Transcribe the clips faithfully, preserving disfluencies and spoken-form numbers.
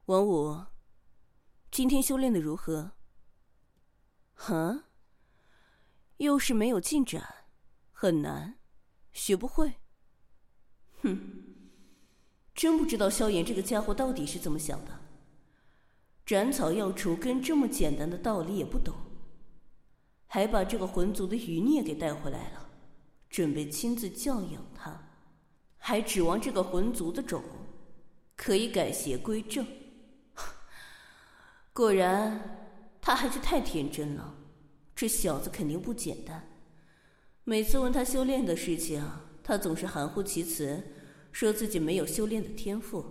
王武，今天修炼的如何？哈？又是没有进展，很难，学不会。哼，真不知道萧炎这个家伙到底是怎么想的。斩草要除根这么简单的道理也不懂，还把这个魂族的余孽给带回来了，准备亲自教养他，还指望这个魂族的种可以改邪归正。果然他还是太天真了，这小子肯定不简单。每次问他修炼的事情，他总是含糊其辞，说自己没有修炼的天赋。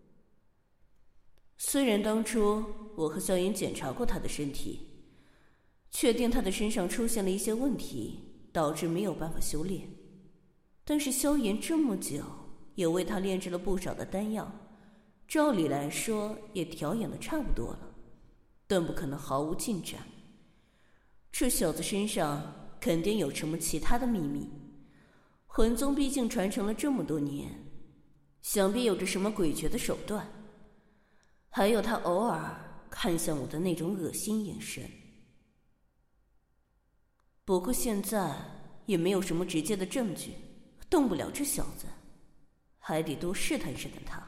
虽然当初我和萧炎检查过他的身体，确定他的身上出现了一些问题，导致没有办法修炼，但是萧炎这么久也为他炼制了不少的丹药，照理来说也调养的差不多了，更不可能毫无进展。这小子身上肯定有什么其他的秘密，魂宗毕竟传承了这么多年，想必有着什么诡谲的手段。还有他偶尔看向我的那种恶心眼神。不过现在也没有什么直接的证据，动不了这小子，还得多试探试探他。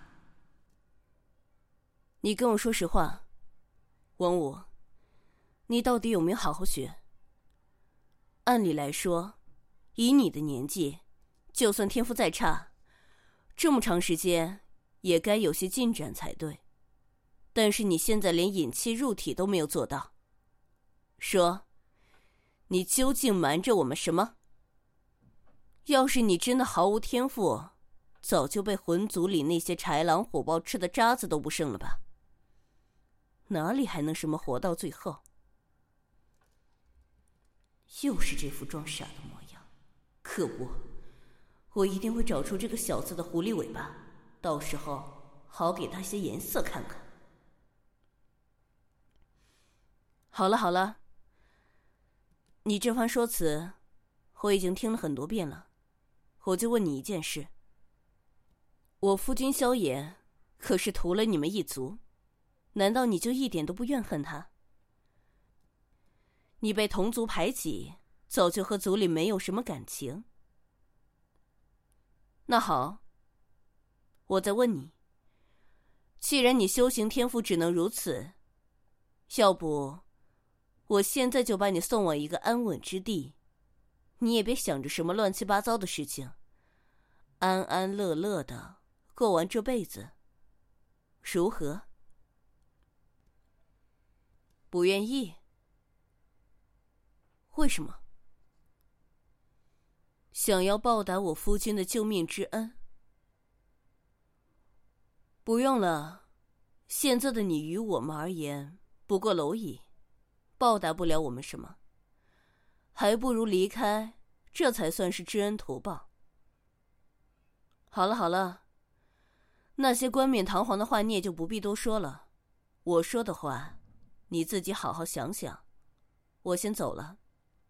你跟我说实话，王武，你到底有没有好好学？按理来说，以你的年纪，就算天赋再差，这么长时间也该有些进展才对。但是你现在连引气入体都没有做到，说，你究竟瞒着我们什么？要是你真的毫无天赋，早就被魂族里那些豺狼虎豹吃的渣子都不剩了吧？哪里还能什么活到最后？又是这副装傻的模样，可恶！我一定会找出这个小子的狐狸尾巴，到时候好给他些颜色看看。好了好了，你这番说辞我已经听了很多遍了，我就问你一件事，我夫君萧炎可是屠了你们一族，难道你就一点都不怨恨他？你被同族排挤，早就和族里没有什么感情。那好，我再问你，既然你修行天赋只能如此，要不我现在就把你送往一个安稳之地，你也别想着什么乱七八糟的事情，安安乐乐的过完这辈子，如何？不愿意？为什么？想要报答我夫君的救命之恩？不用了，现在的你于我们而言不过蝼蚁，报答不了我们什么，还不如离开，这才算是知恩图报。好了好了，那些冠冕堂皇的话你也就不必多说了，我说的话你自己好好想想，我先走了。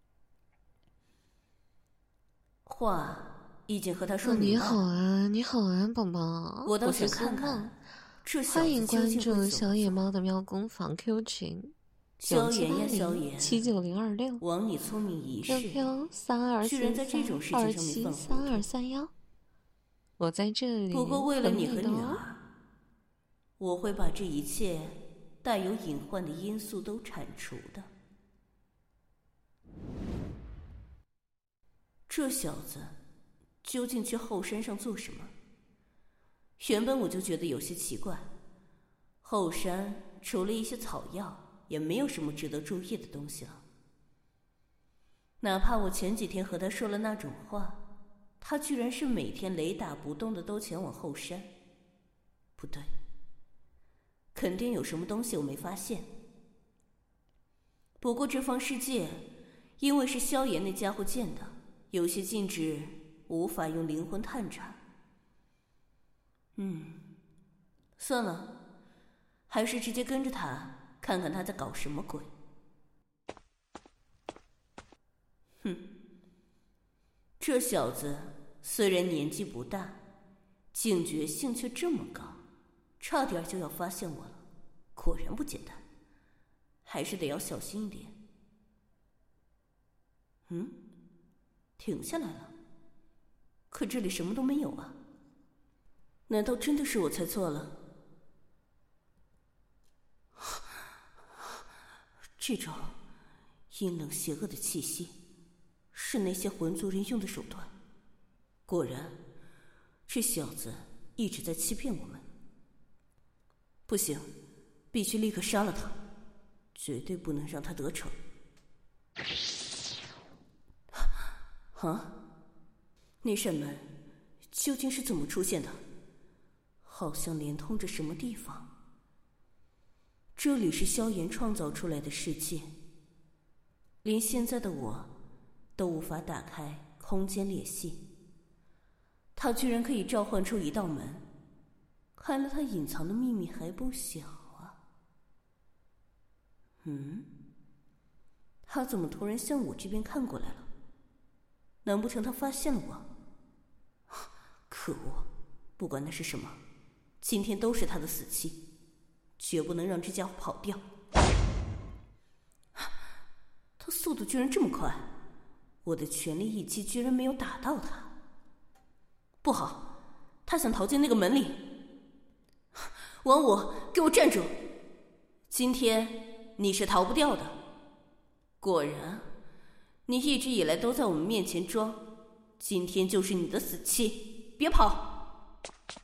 话已经和他说明白。 你好啊，你好啊，宝宝， 我倒是看看这小子欢迎关究竟会注小野猫的喵工坊 Q 群， 萧炎呀萧炎， 七九零二六， 枉你聪明一世 Q Q 三二四三二七三二三幺，我在这里。 不过为了你和女儿，我会把这一切带有隐患的因素都铲除的。这小子究竟去后山上做什么？原本我就觉得有些奇怪，后山除了一些草药，也没有什么值得注意的东西了。哪怕我前几天和他说了那种话，他居然是每天雷打不动的都前往后山。不对，肯定有什么东西我没发现。不过这方世界因为是萧炎那家伙建的，有些禁止无法用灵魂探查。嗯，算了，还是直接跟着他，看看他在搞什么鬼。哼，这小子虽然年纪不大，警觉性却这么高，差点就要发现我了。 果然不简单，还是得要小心一点。嗯，停下来了，可这里什么都没有啊。难道真的是我猜错了？这种阴冷邪恶的气息，是那些魂族人用的手段。果然，这小子一直在欺骗我们。不行，必须立刻杀了他，绝对不能让他得逞。啊，那扇门究竟是怎么出现的？好像连通着什么地方。这里是萧炎创造出来的世界，连现在的我都无法打开空间裂隙，他居然可以召唤出一道门，看来他隐藏的秘密还不小啊。嗯，他怎么突然向我这边看过来了？难不成他发现了我？可恶，不管那是什么，今天都是他的死期，绝不能让这家伙跑掉。他速度居然这么快，我的全力一击居然没有打到他。不好，他想逃进那个门里。王五，给我站住！今天你是逃不掉的。果然，你一直以来都在我们面前装，今天就是你的死期，别跑！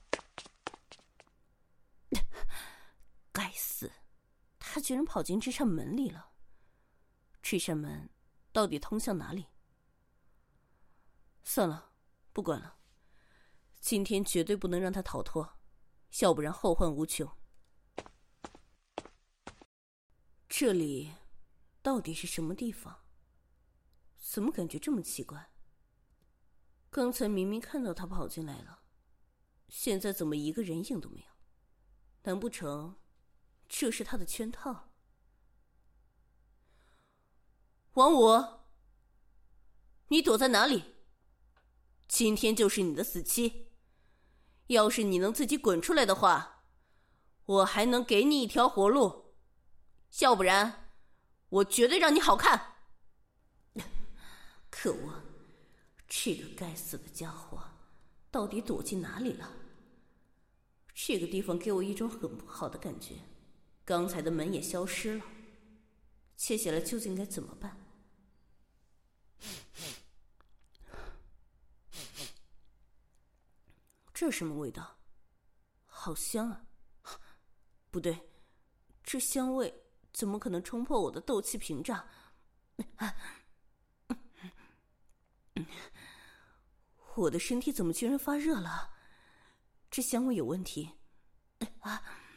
该死，他居然跑进这扇门里了。这扇门到底通向哪里？算了，不管了，今天绝对不能让他逃脱，要不然后患无穷。这里到底是什么地方？怎么感觉这么奇怪？刚才明明看到他跑进来了，现在怎么一个人影都没有？难不成这是他的圈套？王五，你躲在哪里？今天就是你的死期，要是你能自己滚出来的话，我还能给你一条活路，要不然我绝对让你好看。可恶，这个该死的家伙到底躲进哪里了？这个地方给我一种很不好的感觉，刚才的门也消失了，接下来究竟该怎么办？这什么味道？好香啊！不对，这香味怎么可能冲破我的斗气屏障？我的身体怎么居然发热了？这香味有问题啊！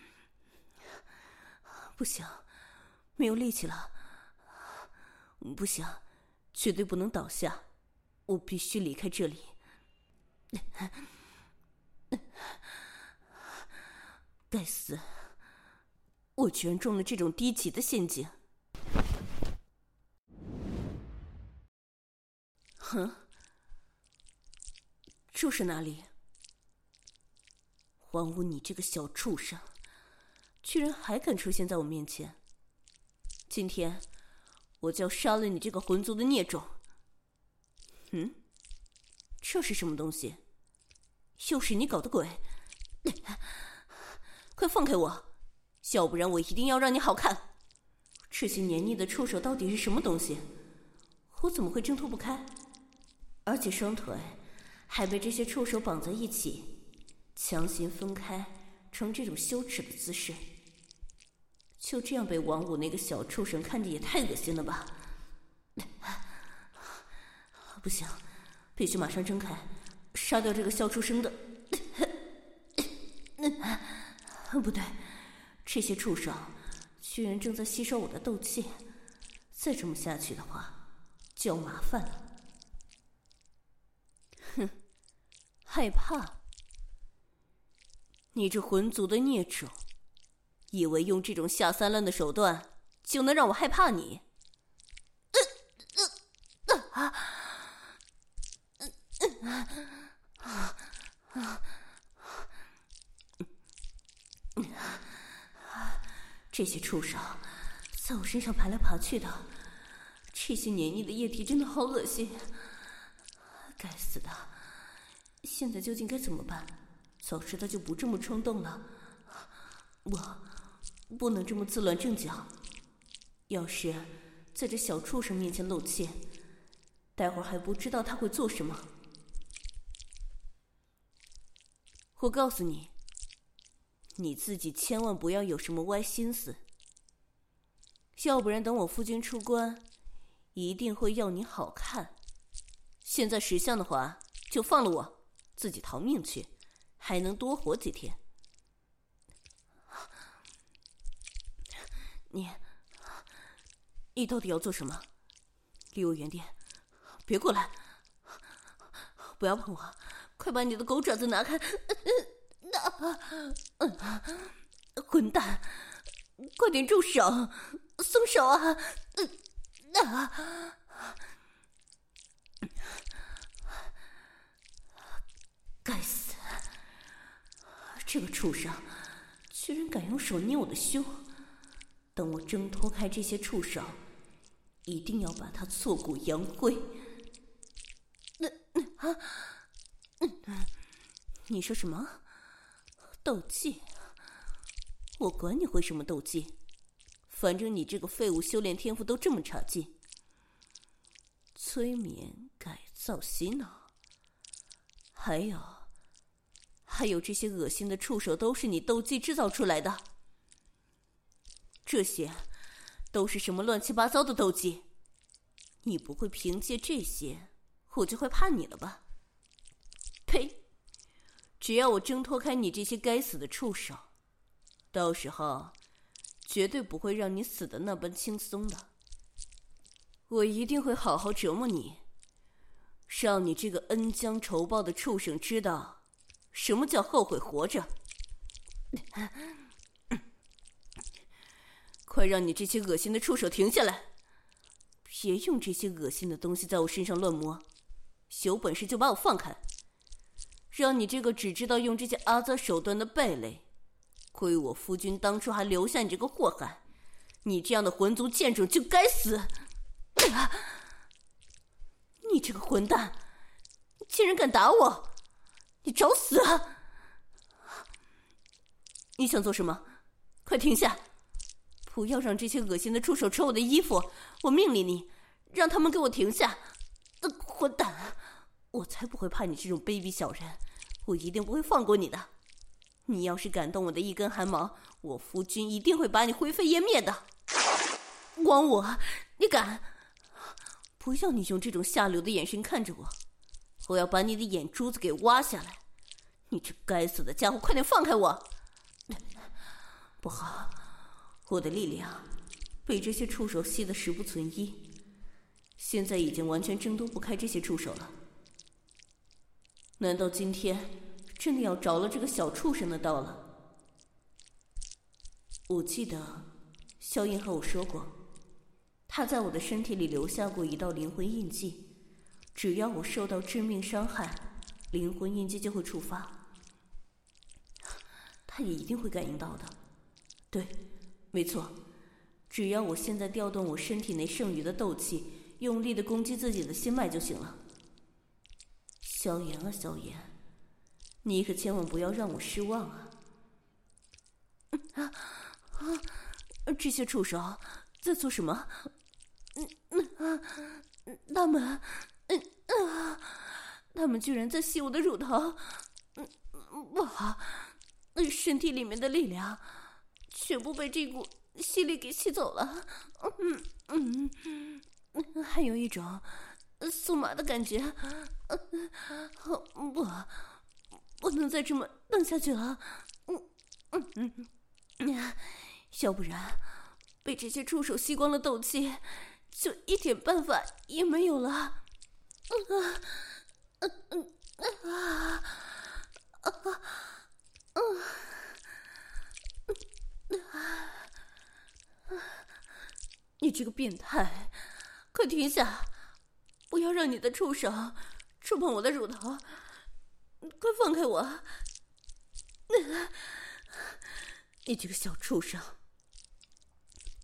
不行，没有力气了，不行，绝对不能倒下，我必须离开这里。该死，我居然中了这种低级的陷阱。哼，这是哪里？王五，你这个小畜生，居然还敢出现在我面前！今天我就要杀了你这个魂族的孽种！嗯，这是什么东西？又是你搞的鬼！快放开我，要不然我一定要让你好看！这些黏腻的触手到底是什么东西？我怎么会挣脱不开？而且双腿还被这些触手绑在一起，强行分开成这种羞耻的姿势。就这样被王五那个小畜生看着也太恶心了吧！不行，必须马上睁开，杀掉这个小畜生的。不对，这些触手居然正在吸收我的斗气，再这么下去的话就要麻烦了。哼，害怕？你这魂族的孽种，以为用这种下三滥的手段就能让我害怕你？ 这些畜生在我身上爬来爬去的，这些黏腻的液体真的好恶心。该死的，现在究竟该怎么办？早知道就不这么冲动了。我不能这么自乱阵脚，要是在这小畜生面前露怯，待会儿还不知道他会做什么。我告诉你，你自己千万不要有什么歪心思，要不然等我夫君出关，一定会要你好看。现在识相的话，就放了我，自己逃命去，还能多活几天。你，你到底要做什么？离我远点，别过来！不要碰我，快把你的狗爪子拿开！混蛋，快点住手，松手啊！啊！该死，这个畜生居然敢用手捏我的胸！等我挣脱开这些触手，一定要把他挫骨扬灰。那啊，你说什么？斗技？我管你会什么斗技，反正你这个废物修炼天赋都这么差劲。催眠、改造、洗脑，还有还有这些恶心的触手都是你斗技制造出来的。这些都是什么乱七八糟的斗技？你不会凭借这些我就会怕你了吧？呸！只要我挣脱开你这些该死的触手，到时候绝对不会让你死的那般轻松的。我一定会好好折磨你，让你这个恩将仇报的畜生知道什么叫后悔活着。快让你这些恶心的触手停下来，别用这些恶心的东西在我身上乱摸，有本事就把我放开，让你这个只知道用这些阿杂手段的败类，亏我夫君当初还留下你这个祸害，你这样的混族贱种就该死！啊！你这个混蛋，竟然敢打我，你找死啊！你想做什么？快停下！不要让这些恶心的触手扯我的衣服，我命令你，让他们给我停下！呃，混蛋，我才不会怕你这种卑鄙小人，我一定不会放过你的。你要是敢动我的一根汗毛，我夫君一定会把你灰飞烟灭的。枉我，你敢！不要你用这种下流的眼神看着我，我要把你的眼珠子给挖下来！你这该死的家伙，快点放开我！不好，我的力量被这些触手吸得十不存一，现在已经完全挣脱不开这些触手了。难道今天真的要着了这个小畜生的道了？我记得萧炎和我说过，他在我的身体里留下过一道灵魂印记，只要我受到致命伤害，灵魂印记就会触发。他也一定会感应到的。对，没错，只要我现在调动我身体内剩余的斗气，用力的攻击自己的心脉就行了。萧炎啊萧炎，你可千万不要让我失望啊！啊啊！这些畜生在做什么？嗯嗯啊，他们，嗯啊，他们居然在吸我的乳头！嗯，不好，身体里面的力量全部被这股吸力给吸走了。嗯嗯，还有一种酥麻的感觉。不，不能再这么等下去了。嗯嗯嗯，要不然被这些触手吸光了斗气，就一点办法也没有了。嗯嗯嗯啊啊啊！你这个变态，快停下！不要让你的触手触碰我的乳头，快放开我！你这个小畜生，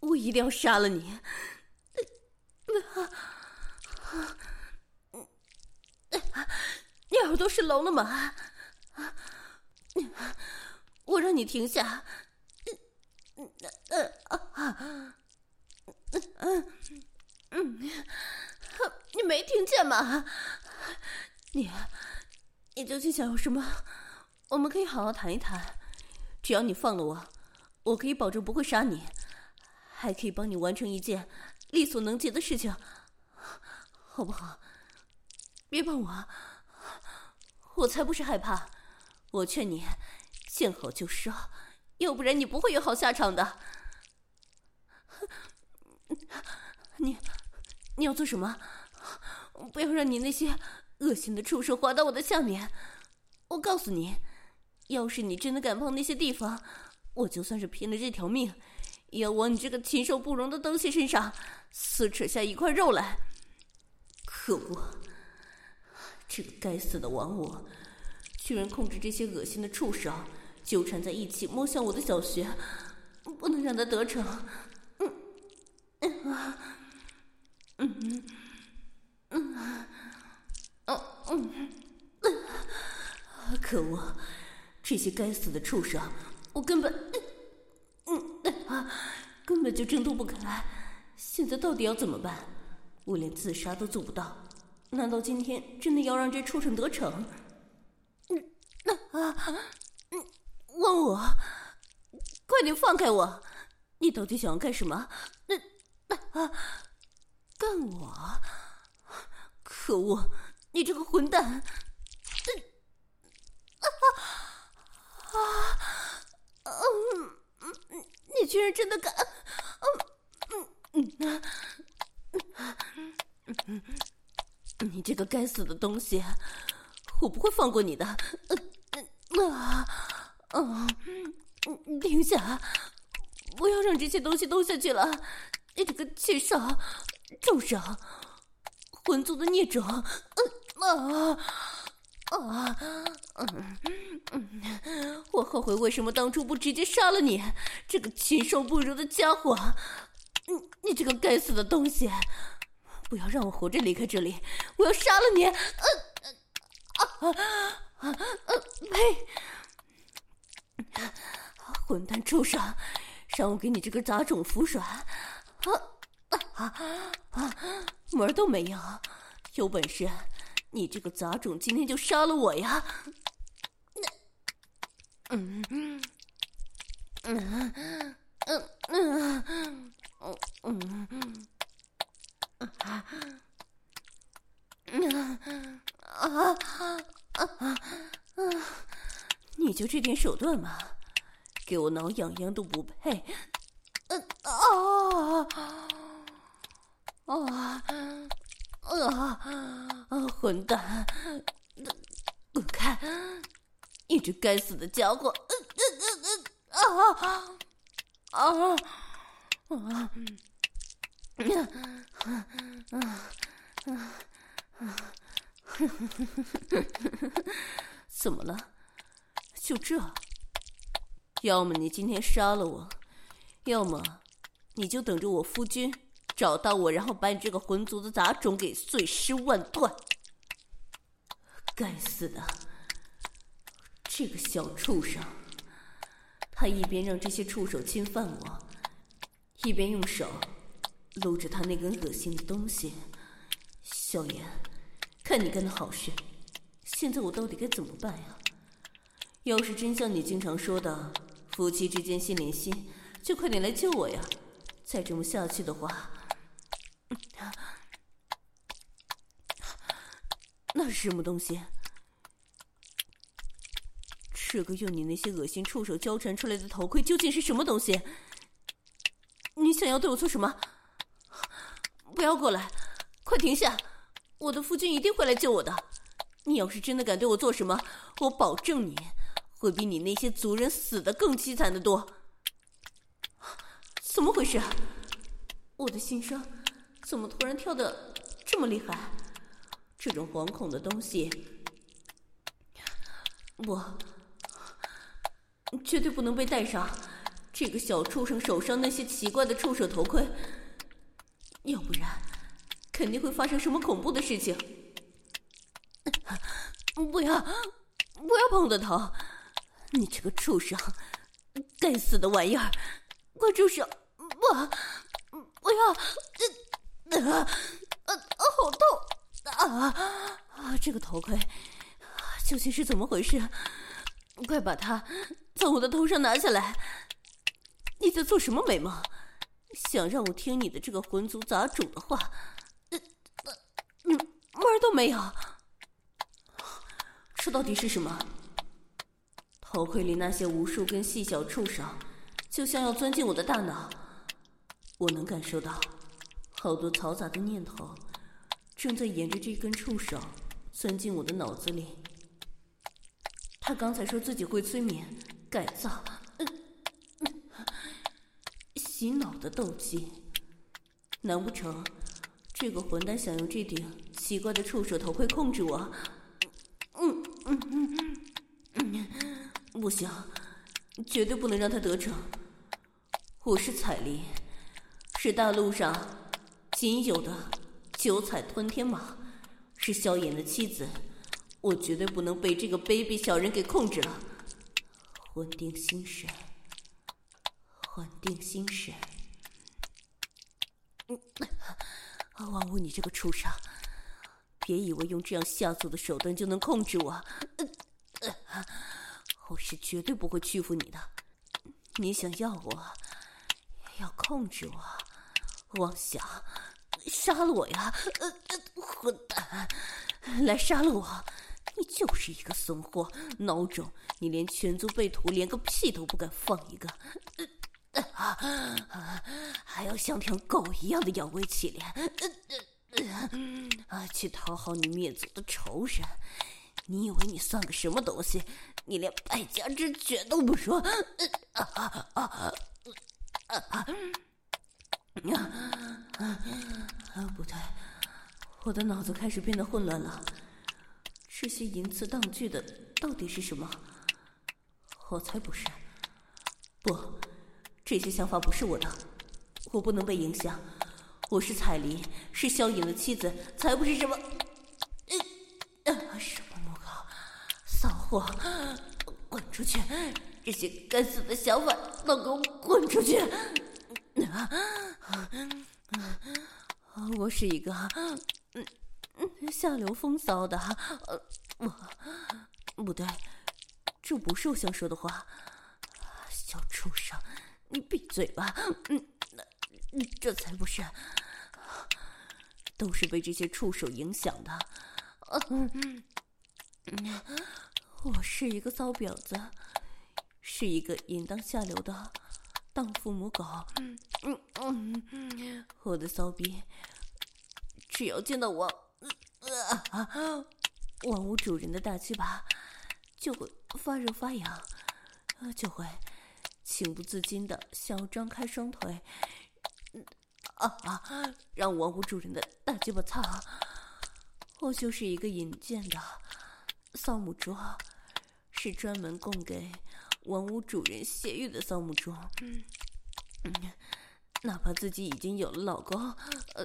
我一定要杀了你！你耳朵是聋了吗？我让你停下！你没听见吗？你，你究竟想要什么？我们可以好好谈一谈。只要你放了我，我可以保证不会杀你，还可以帮你完成一件力所能及的事情，好不好？别帮我，我才不是害怕。我劝你见好就收，要不然你不会有好下场的。你，你要做什么？不要让你那些恶心的触手滑到我的下面。我告诉你，要是你真的敢碰那些地方，我就算是拼了这条命，也要往你这个禽兽不如的东西身上撕扯下一块肉来。可恶，这个该死的亡我居然控制这些恶心的触手纠缠在一起摸向我的小穴，不能让他得逞。嗯嗯嗯嗯嗯嗯，可恶，这些该死的畜生，我根本嗯啊根本就挣脱不开。现在到底要怎么办？我连自杀都做不到，难道今天真的要让这畜生得逞？嗯啊嗯，问我，快点放开我！你到底想要干什么？那、嗯、啊，干我？可恶！你这个混蛋！嗯啊啊嗯嗯，你居然真的敢！嗯嗯嗯嗯嗯，你这个该死的东西，我不会放过你的！嗯啊啊！嗯，停下！不要让这些东西动下去了！你这个禽兽、畜生、混族的孽种！嗯啊啊嗯嗯，我后悔为什么当初不直接杀了你，这个禽兽不如的家伙！嗯，你这个该死的东西！不要让我活着离开这里！我要杀了你！嗯啊啊啊！呸！混蛋畜生，让我给你这个杂种服软！啊啊啊！门都没有！有本事，你这个杂种今天就杀了我呀！嗯嗯嗯嗯嗯嗯嗯啊啊啊！你就这点手段吗？给我挠痒痒都不配！嗯啊啊啊啊！混蛋，滚开！你这该死的家伙！啊啊啊啊！怎么了？就这？要么你今天杀了我，要么你就等着我夫君找到我，然后把你这个混族的杂种给碎尸万段！该死的，这个小畜生！他一边让这些触手侵犯我，一边用手搂着他那根恶心的东西。小妍，看你干的好事，现在我到底该怎么办呀？要是真像你经常说的夫妻之间心连心，就快点来救我呀！再这么下去的话，那是什么东西？这个用你那些恶心触手交缠出来的头盔究竟是什么东西？你想要对我做什么？不要过来！快停下！我的夫君一定会来救我的。你要是真的敢对我做什么，我保证你会比你那些族人死得更凄惨的多。怎么回事？我的心声怎么突然跳得这么厉害？这种惶恐的东西，我绝对不能被带上。 这个小畜生手上那些奇怪的触手头盔，要不然肯定会发生什么恐怖的事情。不要，不要碰我的头！你这个畜生，该死的玩意儿！快住手！不，不要！啊啊啊！好痛！啊啊！这个头盔究竟是怎么回事？快把它从我的头上拿下来！你在做什么美梦？想让我听你的这个混族杂种的话？嗯嗯，门儿都没有！这到底是什么？头盔里那些无数根细小触手，就像要钻进我的大脑。我能感受到，好多嘈杂的念头，正在沿着这根触手钻进我的脑子里。他刚才说自己会催眠、改造、嗯嗯、洗脑的斗技，难不成这个混蛋想用这顶奇怪的触手头盔控制我？嗯嗯嗯嗯，不行，绝对不能让他得逞。我是彩铃，是大陆上仅有的九彩吞天蟒，是萧炎的妻子，我绝对不能被这个卑鄙小人给控制了。魂定心神，魂定心神。嗯，王五，你这个畜生！别以为用这样下作的手段就能控制我，呃呃、我是绝对不会屈服你的。你想要我，要控制我，妄想杀了我呀！呃呃、混蛋，来杀了我！你就是一个怂货、孬种，你连全族被屠，连个屁都不敢放一个，呃呃、还要像条狗一样的摇尾乞怜。呃呃啊！去讨好你灭族的仇人，你以为你算个什么东西？你连败家之犬都不说！啊啊啊啊啊！啊！不对，我的脑子开始变得混乱了。这些淫词当句的到底是什么？我才不是！不，这些想法不是我的，我不能被影响。我是彩铃，是萧炎的妻子，才不是什么……呃，什么魔高，骚货，滚出去！这些该死的想法，都给我滚出去！啊啊、我是一个嗯下流风骚的，呃，我不对，这不是我想说的话。小畜生，你闭嘴吧！嗯。这才不是，都是被这些触手影响的。嗯，我是一个骚婊子，是一个淫荡下流的荡妇母狗。嗯嗯嗯，我的骚逼，只要见到我，啊，万物主人的大鸡巴就会发热发痒，就会情不自禁的想要张开双腿。啊啊！让王屋主人的大鸡巴操！我就是一个引荐的骚母猪，是专门供给王屋主人泄欲的骚母猪。嗯嗯，哪怕自己已经有了老公，呃，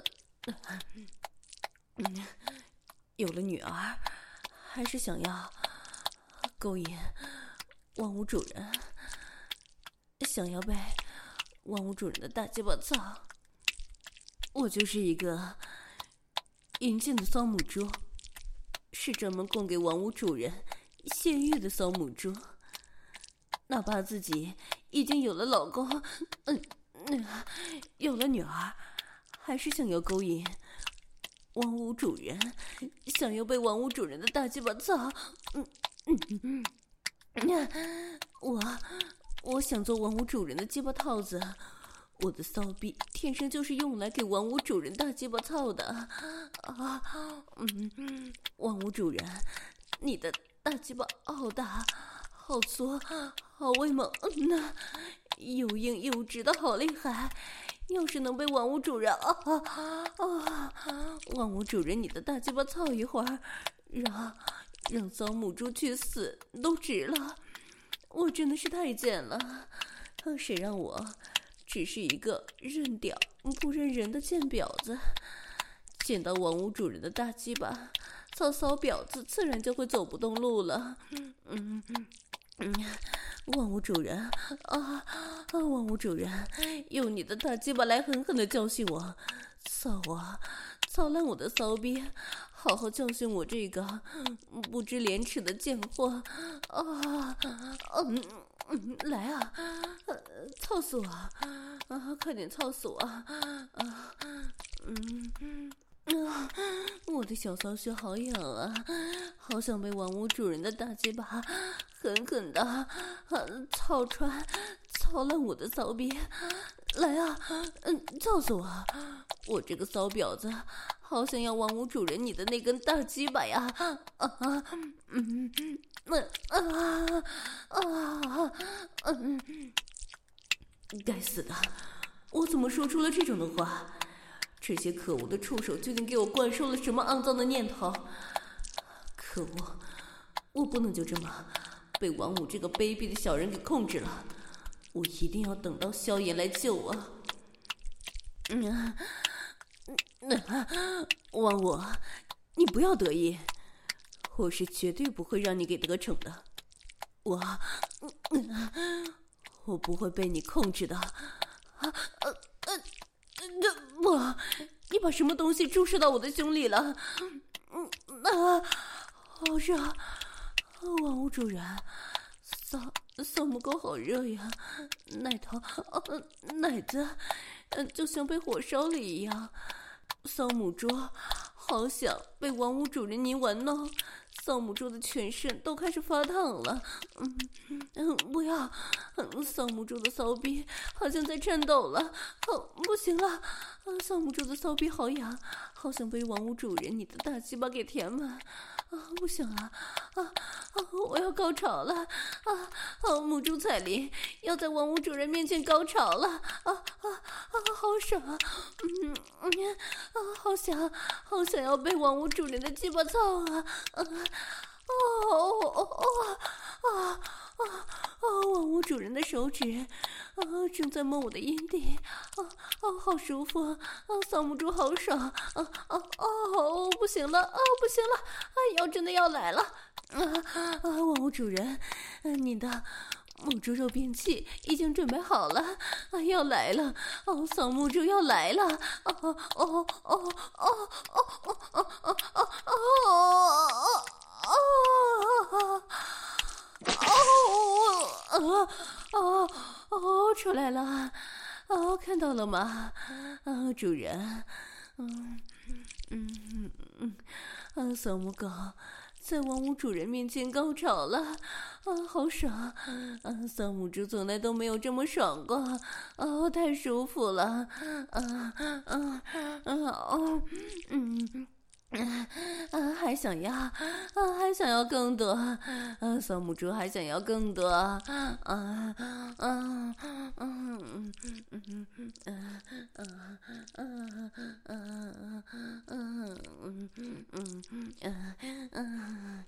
嗯，有了女儿，还是想要勾引王屋主人，想要被王屋主人的大鸡巴操。我就是一个淫贱的骚母猪，是专门供给王屋主人泄欲的骚母猪。哪怕自己已经有了老公，嗯嗯，有了女儿，还是想要勾引王屋主人，想要被王屋主人的大鸡巴操。嗯嗯嗯，我我想做王屋主人的鸡巴套子。我的骚逼天生就是用来给王屋主人大鸡巴操的啊！嗯，王屋主人，你的大鸡巴好大、好粗、好威猛呢，又硬又直的好厉害。要是能被王屋主人啊啊啊！王屋主人，你的大鸡巴操一会儿，让让骚母猪去死都值了。我真的是太贱了。 谁让我只是一个认屌不认人的贱婊子，见到王屋主人的大鸡巴，骚骚婊子自然就会走不动路了。嗯嗯嗯，王屋主人啊啊，王屋主人，用你的大鸡巴来狠狠地教训我，操我，操烂我的骚逼，好好教训我这个不知廉耻的贱货啊！嗯嗯，来啊，操死我啊！快点操死我啊！啊，嗯。啊，我的小骚穴好痒啊，好想被王屋主人的大鸡巴狠狠的啊操穿，操烂我的骚逼！来啊，嗯，操死我！我这个骚婊子，好想要王屋主人你的那根大鸡巴呀！啊，嗯，啊啊啊，嗯，该死的，我怎么说出了这种的话？这些可恶的触手究竟给我灌输了什么肮脏的念头？可恶，我不能就这么被王五这个卑鄙的小人给控制了，我一定要等到萧炎来救我。嗯，王五，你不要得意，我是绝对不会让你给得逞的，我我不会被你控制的。啊呃呃我，你把什么东西注射到我的胸里了？嗯啊，好热！王屋主人，骚骚母沟好热呀，奶头、呃、奶子，呃，就像被火烧了一样。骚母猪好想被王屋主人您玩弄，骚母猪的全身都开始发烫了。嗯嗯，不要！嗯，骚母猪的骚逼好像在颤抖了。哦，不行了！啊，骚母猪的骚逼好痒，好想被王屋主人你的大鸡巴给填满。啊，不行了！啊啊，我要高潮了！啊啊，母猪彩铃要在王屋主人面前高潮了！啊啊啊，好爽啊！嗯嗯啊，好想好想要被王屋主人的鸡巴操啊！啊哦哦哦哦啊啊啊！王屋主人的手指啊正在摸我的阴蒂，啊啊，好舒服啊！啊，骚母猪好爽！啊啊哦，不行了啊，不行了！啊，要真的要来了！啊啊，王屋主人，你的母猪肉便器已经准备好了，啊，要来了！哦，骚母猪要来了！哦哦哦哦哦哦哦哦哦哦哦！哦哦哦哦，出来了！哦，看到了吗？啊，主人，嗯嗯嗯，啊，小母狗在王屋主人面前高潮了，啊，好爽！啊，小母猪从来都没有这么爽过，啊，太舒服了！啊啊啊哦，嗯。啊啊，还想要啊，还想要更多啊！小母猪还想要更多啊啊啊嗯嗯嗯嗯嗯嗯嗯嗯嗯嗯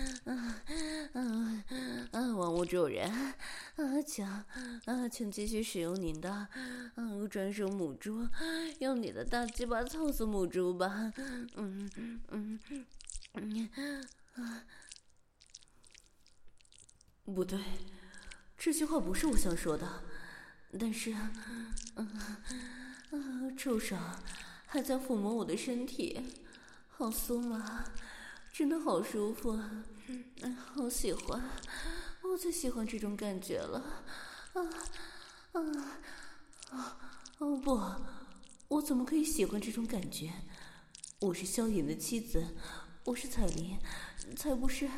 嗯嗯，王屋主人啊，请啊，请继续使用您的嗯专属母猪，用你的大鸡巴操死母猪吧！嗯。嗯嗯嗯啊，不对，这些话不是我想说的，但是，嗯啊，臭手还在抚摸我的身体，好酥麻，真的好舒服，嗯，好喜欢，我最喜欢这种感觉了，啊啊啊！哦不，我怎么可以喜欢这种感觉？我是萧炎的妻子，我是彩铃，才不是。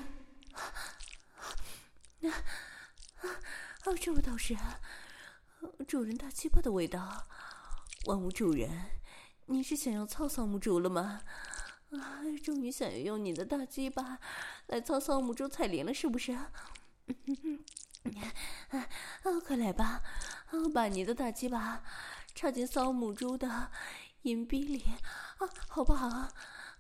啊啊！这味道是主人大鸡巴的味道。万物主人，你是想要操扫母猪了吗？啊，终于想要用你的大鸡巴来操扫母猪彩铃了，是不是？啊，啊，快来吧！啊，把你的大鸡巴插进骚母猪的阴逼里啊，好不好？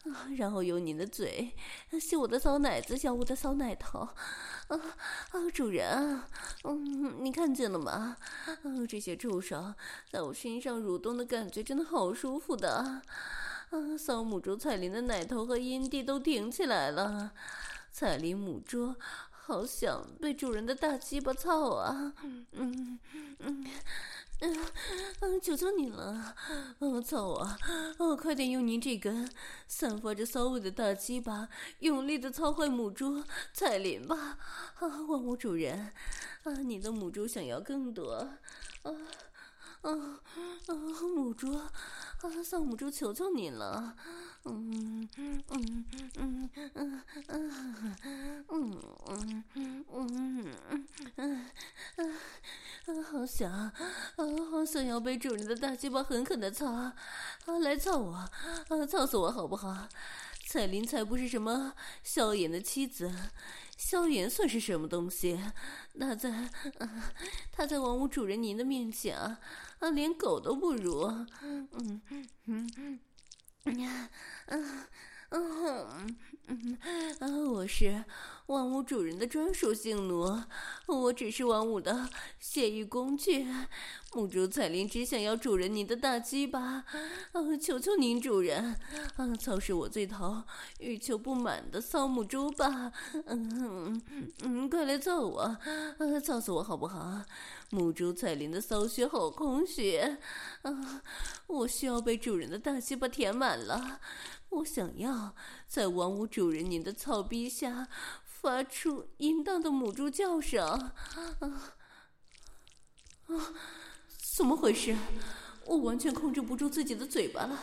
然后用你的嘴吸我的骚奶子，咬我的骚奶头。啊啊，主人啊，嗯，你看见了吗？啊，这些触手在我身上蠕动的感觉真的好舒服的。啊，骚母猪彩铃的奶头和阴蒂都挺起来了。彩铃母猪好想被主人的大鸡巴操啊！嗯嗯嗯。嗯嗯，求求你了，哦，操我！哦，快点用您这根散发着骚味的大鸡巴，用力的操坏母猪彩铃吧！啊，万物主人，啊，你的母猪想要更多，啊啊啊，母猪，啊，丧母猪，求求你了！嗯嗯嗯嗯嗯嗯嗯嗯嗯嗯嗯，好想啊，好想要被主人的大鸡巴狠狠的操啊！来操我啊，操死我好不好？彩铃才不是什么萧炎的妻子，萧炎算是什么东西？他在，啊、他在王屋主人您的面前啊，啊，连狗都不如。嗯嗯嗯嗯嗯嗯嗯嗯啊！我是王屋主人的专属性奴，我只是王屋的泄欲工具。母猪彩铃只想要主人您的大鸡巴，啊！求求您主人，啊！操是我最头欲求不满的骚母猪吧！嗯嗯，快来揍我，啊！操死我好不好？母猪彩铃的骚穴好空虚，啊！我需要被主人的大鸡巴填满了。我想要在王屋主人您的草逼下发出淫荡的母猪叫声。啊啊！怎么回事？我完全控制不住自己的嘴巴了。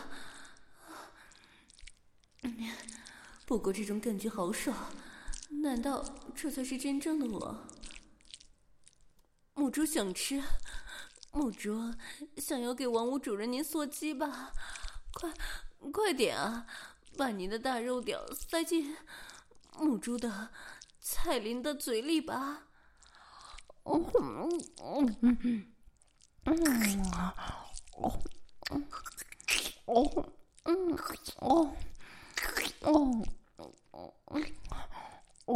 不过这种感觉好爽，难道这才是真正的我？母猪想吃，母猪想要给王屋主人您缩鸡吧？快快点啊！把您的大肉屌塞进母猪的彩铃的嘴里吧！哦嗯嗯嗯嗯哦哦嗯哦哦哦哦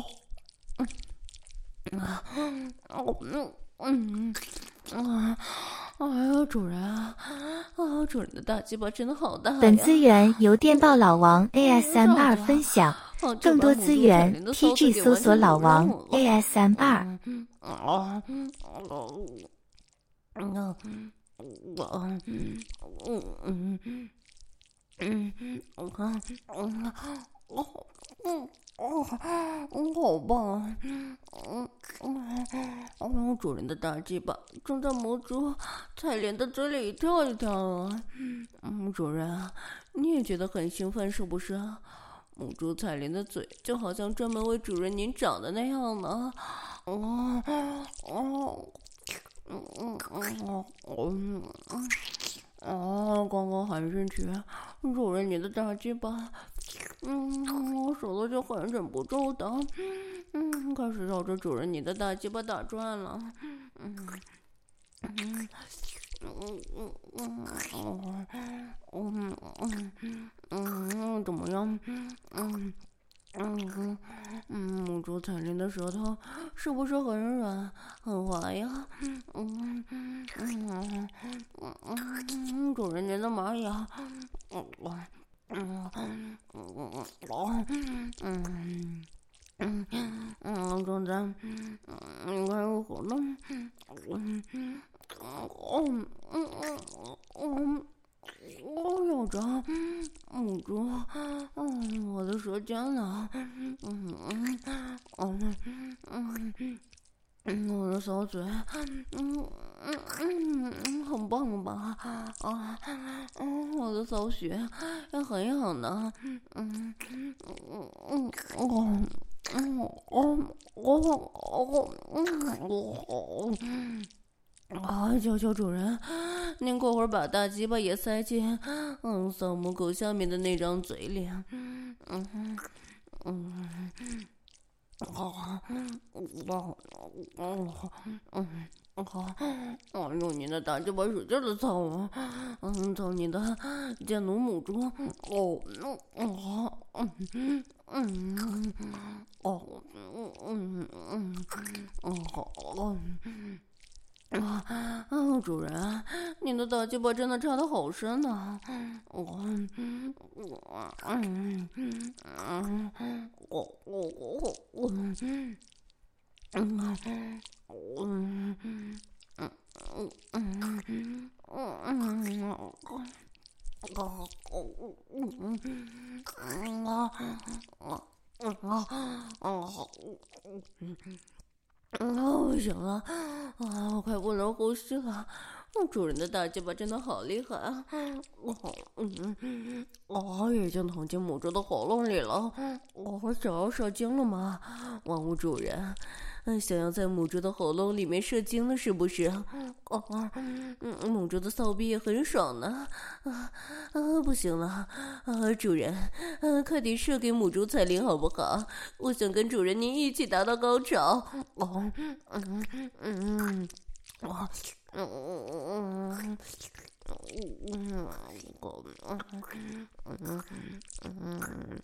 啊哦嗯嗯啊！哎呀，主人啊！啊，主人的大鸡巴真的好大呀！ 本资源由电报老王 A S M 二分享，更多资源 T G 搜索老王 A S M 二。 啊，嗯嗯嗯嗯嗯嗯嗯嗯哦嗯哦嗯，好棒！嗯嗯嗯，主人的大鸡巴正在母猪彩莲的嘴里跳一跳啊！嗯，主人，你也觉得很兴奋是不是？母猪彩莲的嘴就好像专门为主人您长的那样呢。哦哦嗯嗯嗯嗯嗯哦，刚刚喊进去，主人你的大鸡巴，嗯，我手了就很忍不住的，嗯，开始绕着主人你的大鸡巴打转了，嗯嗯嗯嗯嗯嗯嗯嗯，怎么样？嗯。嗯嗯，母猪彩铃的舌头是不是很软很滑呀？嗯嗯嗯嗯嗯，主人您的马牙，嗯嗯嗯嗯嗯嗯嗯嗯，正在嗯应该如何呢？嗯嗯嗯嗯嗯嗯。我有着母猪，嗯，我的舌尖呢？嗯嗯嗯嗯嗯，我的小嘴，嗯嗯嗯，很棒吧？啊，嗯，我的小穴也很痒呢。嗯嗯嗯嗯哦嗯哦哦哦嗯嗯。啊，求求主人，您过会儿把大鸡巴也塞进嗯扫母狗下面的那张嘴里。嗯嗯嗯哦，哦，哦，嗯。好，我用你的大鸡巴使劲的操我，嗯，操你的贱奴母猪，哦，哦，嗯，嗯，哦，嗯嗯嗯，嗯，好，啊啊，主人，你的大鸡巴真的插得好深呢，我，我，嗯嗯，我我我我，嗯。嗯嗯嗯嗯嗯嗯嗯嗯哦哦嗯嗯啊啊啊啊哦，不行了啊！我快不能呼吸了。主人的大鸡巴真的好厉害啊！哦，嗯嗯，哦，已经捅进母猪的喉咙里了。我想要射精了吗？万物主人，嗯，想要在母猪的喉咙里面射精了是不是？哦，嗯，母猪的骚逼也很爽呢。啊啊，不行了啊！主人，啊，快点射给母猪彩铃好不好？我想跟主人您一起达到高潮。哦，嗯嗯嗯，哇。嗯嗯嗯嗯嗯嗯嗯。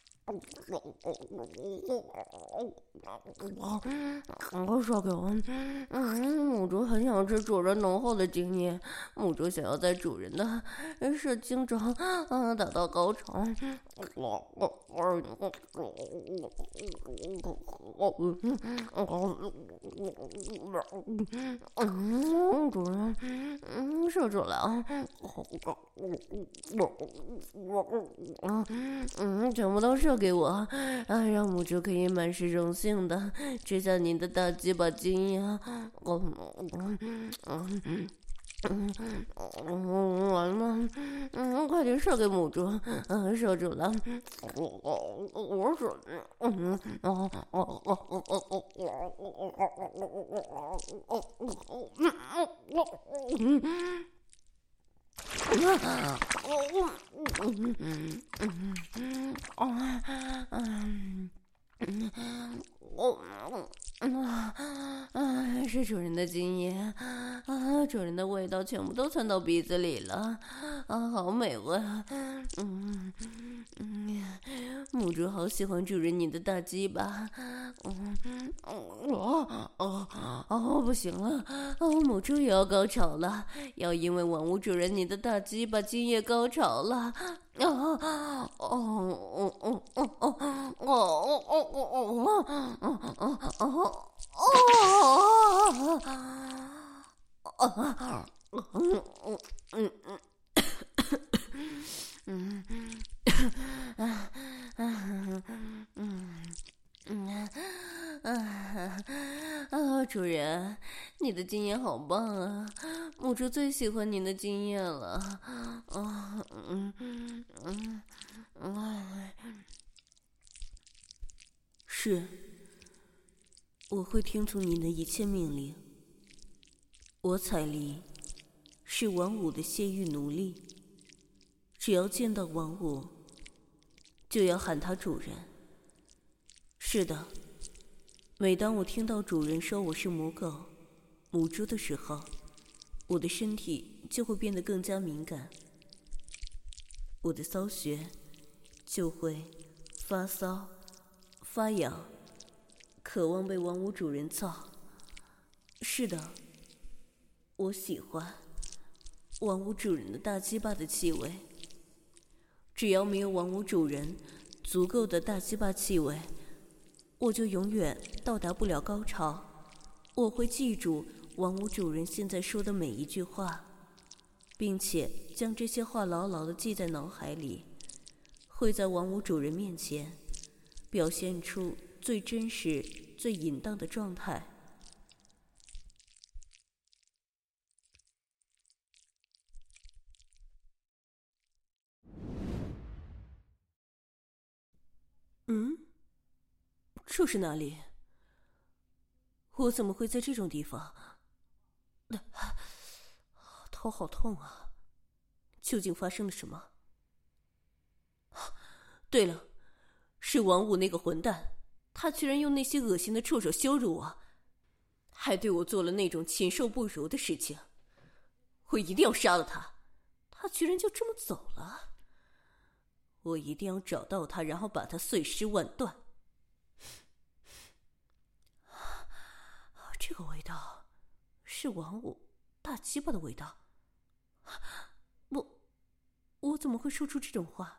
我说给我，嗯，母猪很想吃主人浓厚的精液，母猪想要在主人的射精中，嗯，达到高潮。嗯，主人，嗯，射出来啊！嗯，全部都射给我，啊，让母猪可以满是荣幸的吃下你的大鸡巴精液。我，嗯嗯嗯。嗯嗯，完了，嗯，快点射给母猪，嗯，射出来，我我我射，嗯，哦哦哦哦哦哦哦哦哦哦嗯。啊！我嗯嗯嗯嗯啊嗯嗯我啊啊！是主人的精液啊！主人的味道全部都窜到鼻子里了啊！好美味！嗯嗯，母猪好喜欢主人你的大鸡巴。嗯哦哦哦，不行了！哦，母猪也要高潮了，要因为玩物主人你的大鸡巴精液高潮了。啊哦哦哦哦哦哦哦哦哦哦哦哦哦哦嗯嗯嗯嗯嗯嗯嗯嗯啊啊！主人，你的经验好棒啊！母猪最喜欢您的经验了。啊嗯嗯嗯嗯，是，我会听从您的一切命令。我彩梨是王五的泄欲奴隶，只要见到王五，就要喊他主人。是的，每当我听到主人说我是母狗、母猪的时候，我的身体就会变得更加敏感，我的骚穴就会发骚、发痒，渴望被王五主人操。是的，我喜欢王五主人的大鸡巴的气味。只要没有王五主人足够的大鸡巴气味，我就永远到达不了高潮。我会记住王五主人现在说的每一句话，并且将这些话牢牢地记在脑海里，会在王五主人面前表现出最真实、最淫荡的状态。嗯，这是哪里？我怎么会在这种地方？头好痛啊！究竟发生了什么？对了，是王五那个混蛋， 他居然用那些恶心的触手羞辱我，还对我做了那种禽兽不如的事情。我一定要杀了他，他居然就这么走了。我一定要找到他，然后把他碎尸万段。这个味道是王五大鸡巴的味道。我我怎么会说出这种话？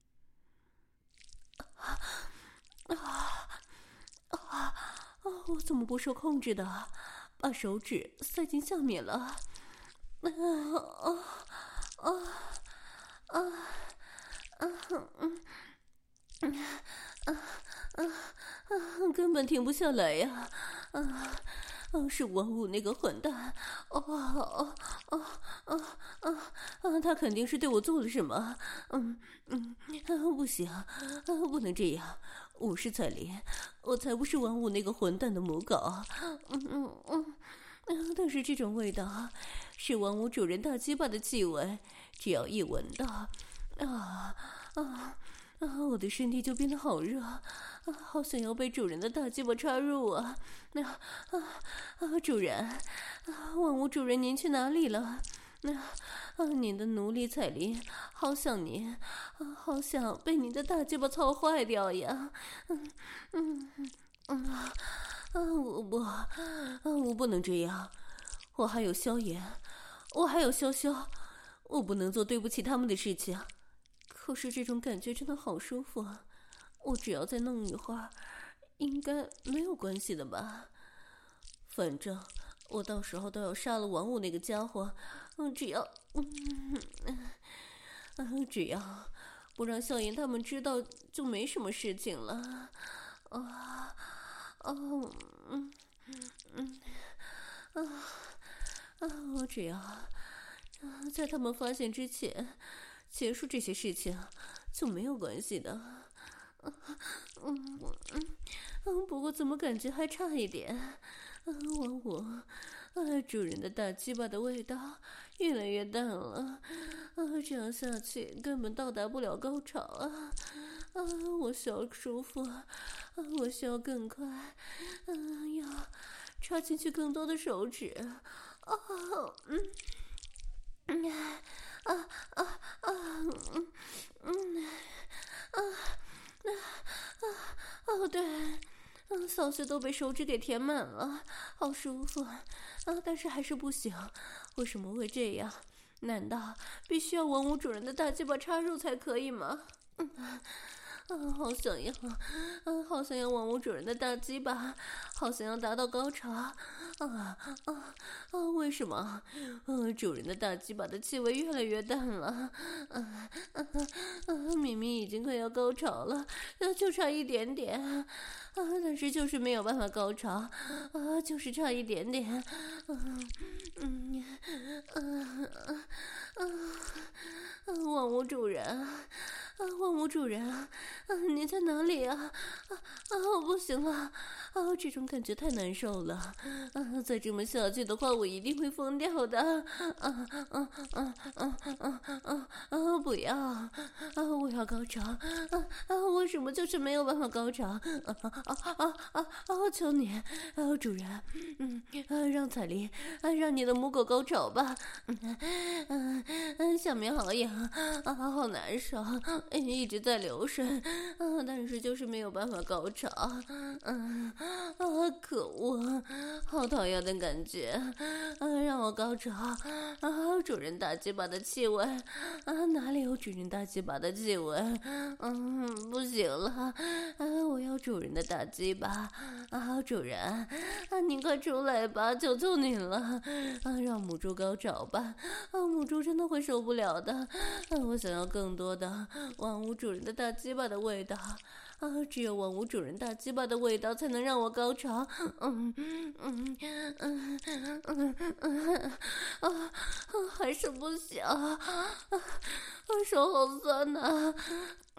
啊啊啊！我怎么不受控制的把手指塞进下面了？啊啊啊啊啊嗯嗯啊啊啊！根本停不下来呀！啊啊！是王五那个混蛋！哦哦哦哦哦啊！他肯定是对我做了什么。嗯嗯啊！不行啊！不能这样！我是彩铃，我才不是王五那个混蛋的母狗。嗯嗯嗯。但是这种味道是王五主人大鸡巴的气味，只要一闻到，啊啊啊！我的身体就变得好热，啊，好想要被主人的大鸡巴插入啊！啊啊啊！主人，啊，王五主人您去哪里了？啊啊！您的奴隶彩铃，好想您，啊，好想被您的大鸡巴操坏掉呀！嗯嗯嗯啊！啊，我不，啊，我不能这样，我还有萧炎，我还有潇潇，我不能做对不起他们的事情。可是这种感觉真的好舒服啊！我只要再弄一会儿，应该没有关系的吧？反正我到时候都要杀了王五那个家伙，嗯，只要，嗯，嗯，只要不让萧炎他们知道，就没什么事情了。啊。哦，嗯嗯啊啊！我只要在他们发现之前结束这些事情，就没有关系的。嗯嗯嗯，不过怎么感觉还差一点？啊，王五，啊，主人的大鸡巴的味道越来越淡了。啊，这样下去根本到达不了高潮啊！啊，我需要舒服，啊，我需要更快，啊，要插进去更多的手指，啊，嗯，嗯，啊啊啊，嗯嗯，啊啊啊，哦对，嗯，嫂子都被手指给填满了，好舒服，啊，但是还是不行，为什么会这样？难道必须要王五主人的大鸡巴插入才可以吗？嗯。啊，好想要，啊，好想要王五主人的大鸡巴，好想要达到高潮，啊啊啊！为什么？啊，主人的大鸡巴的气味越来越淡了，啊啊啊！明明已经快要高潮了，就差一点点，啊，但是就是没有办法高潮，啊，就是差一点点，啊，嗯，啊啊啊！王五主人。啊，王五主人，啊，你在哪里啊？啊啊，我不行了，啊，这种感觉太难受了，啊，再这么下去的话，我一定会疯掉的，啊啊啊啊啊啊啊啊！不要，啊，我要高潮，啊啊，为什么就是没有办法高潮？啊啊啊啊啊！啊！求你，啊，主人，嗯，啊，让彩铃，啊，让你的母狗高潮吧，嗯嗯嗯，下面好痒，啊，好难受。一直在流水，啊，但是就是没有办法高潮，嗯啊，可恶，好讨厌的感觉，啊，让我高潮，啊，主人大鸡巴的气味，啊，哪里有主人大鸡巴的气味？嗯，不行了，啊，我要主人的大鸡巴，啊，主人，啊，您快出来吧，求求您了，啊，让母猪高潮吧，啊，母猪真的会受不了的，啊，我想要更多的。王五主人的大鸡巴的味道啊！只有王五主人大鸡巴的味道才能让我高潮。嗯嗯嗯嗯嗯嗯啊！还是不行啊！手好酸呐！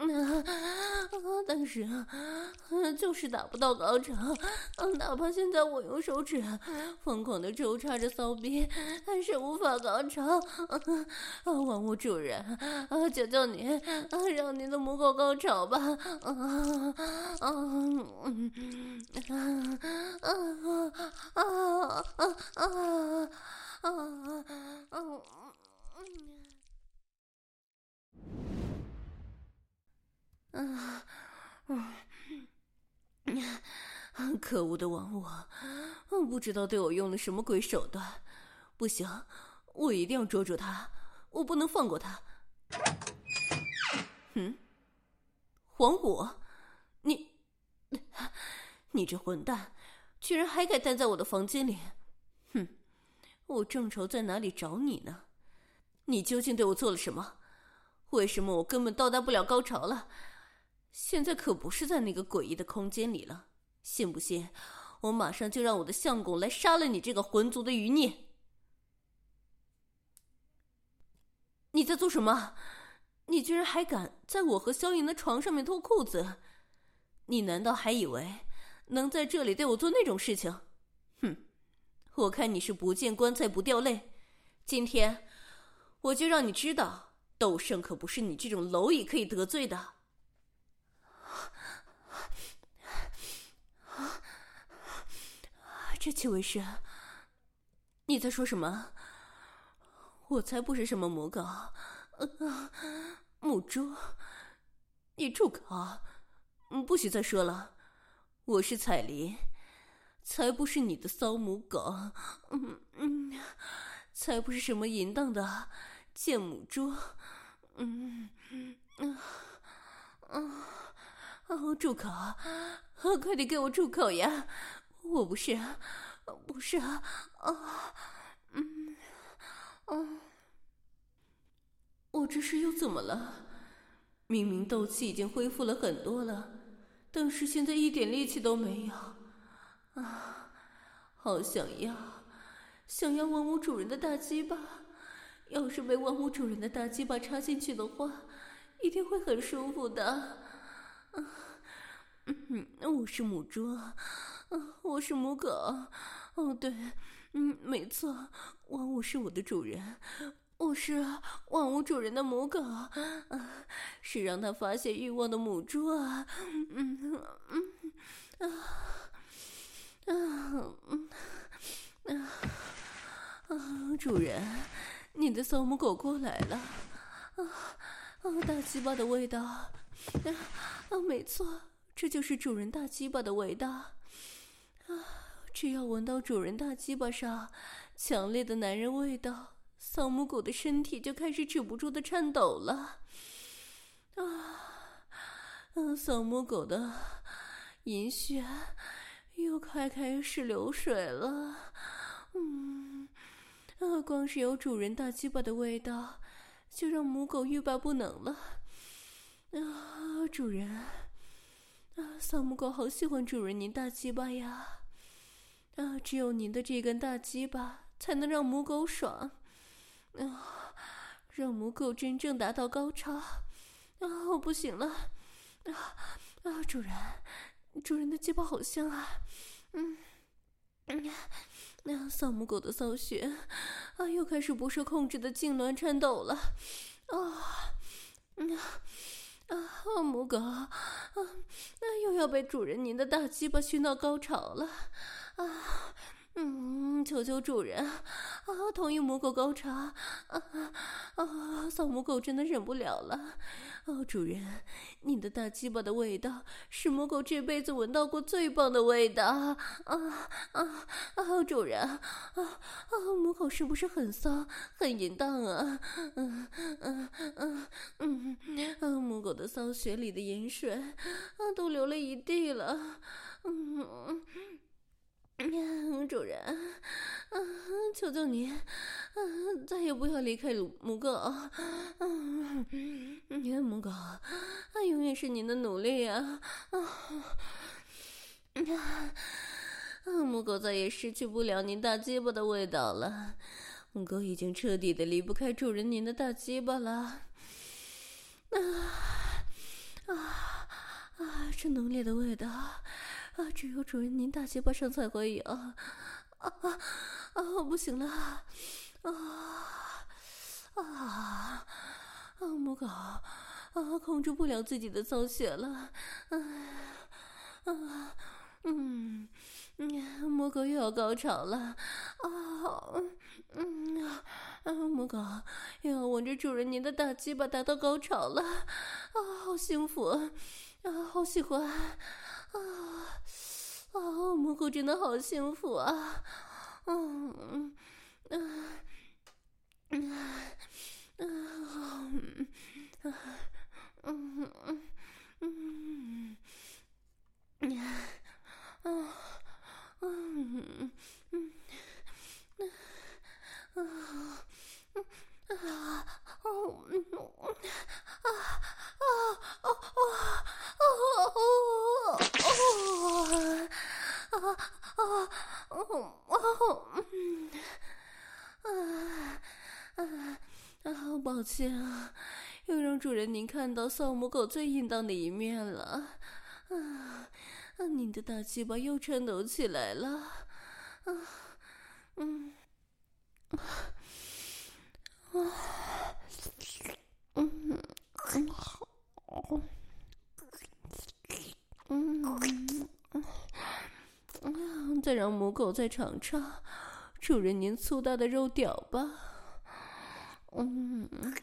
但是就是达不到高潮，哪怕现在我用手指疯狂地抽插着骚逼，还是无法高潮。万物主人，求求你，让你的母狗高潮吧！啊，嗯，可恶的王五，不知道对我用了什么鬼手段。不行，我一定要捉住他，我不能放过他。嗯，王五，你，你这混蛋，居然还敢待在我的房间里！哼，我正愁在哪里找你呢。你究竟对我做了什么？为什么我根本到达不了高潮了？现在可不是在那个诡异的空间里了，信不信我马上就让我的相公来杀了你这个混族的余孽！你在做什么？你居然还敢在我和萧莹的床上面脱裤子？你难道还以为能在这里对我做那种事情？哼，我看你是不见棺材不掉泪。今天我就让你知道，斗圣可不是你这种蝼蚁可以得罪的。这七位是？你在说什么？我才不是什么母狗，呃、母猪！你住口！不许再说了，我是彩梨，才不是你的骚母狗，嗯嗯，才不是什么淫荡的贱母猪，嗯嗯嗯，哦，住口！快点给我住口呀！我不是，不是啊，啊，嗯，嗯，我这是又怎么了？明明斗气已经恢复了很多了，但是现在一点力气都没有，啊，好想要，想要万物主人的大鸡巴，要是被万物主人的大鸡巴插进去的话，一定会很舒服的。啊，嗯，我是母猪。我是母狗，哦对，嗯，没错，万物是我的主人，我是万物主人的母狗，啊，是让他发泄欲望的母猪啊，嗯嗯啊啊嗯啊啊，主人，你的骚母狗过来了，啊啊，大鸡巴的味道，啊啊，没错，这就是主人大鸡巴的味道。只要闻到主人大鸡巴上强烈的男人味道，骚母狗的身体就开始止不住的颤抖了。啊，嗯，骚母狗的淫血又快开始流水了。嗯，啊，光是有主人大鸡巴的味道，就让母狗欲罢不能了。啊，主人，啊，骚母狗好喜欢主人您大鸡巴呀。啊！只有您的这根大鸡巴才能让母狗爽，啊，让母狗真正达到高潮。啊，我不行了！啊啊！主人，主人的鸡巴好香啊！嗯嗯，那骚母狗的骚穴啊，又开始不受控制的痉挛颤抖了。啊，嗯啊，母狗啊，那又要被主人您的大鸡巴熏到高潮了。啊，嗯，求求主人啊，同意母狗高潮啊啊！骚母狗真的忍不了了。哦，主人，你的大鸡巴的味道是母狗这辈子闻到过最棒的味道啊啊啊！啊，主人啊啊，母狗是不是很骚很淫荡啊？嗯嗯嗯嗯啊，母狗的骚穴里的盐水啊都流了一地了。嗯。嗯，主人，啊，求求你，啊，再也不要离开母狗，啊，你的母狗，啊，永远是您的奴隶啊，啊，啊，母狗再也失去不了您大鸡巴的味道了，母狗已经彻底的离不开主人您的大鸡巴了，啊。 啊啊！这浓烈的味道啊，只有主人您大鸡巴上才会有。啊啊啊！不行了！啊啊啊！母狗啊，控制不了自己的造血了。啊啊嗯嗯，母狗又要高潮了。啊嗯啊，母狗又要闻着主人您的大鸡巴达到高潮了。啊，好幸福啊，好喜欢啊啊！母狗真的好幸福啊。嗯嗯嗯嗯嗯嗯嗯嗯嗯啊嗯嗯嗯啊啊哦嗯啊啊哦哦哦哦哦啊哦哦嗯啊啊啊！抱歉啊，又让主人您看到扫母狗最淫荡的一面了。啊，您的大鸡巴又颤抖起来了。啊，嗯，啊，嗯，嗯，嗯，嗯，再让母狗再尝尝主人您粗大的肉屌吧。嗯，嗯，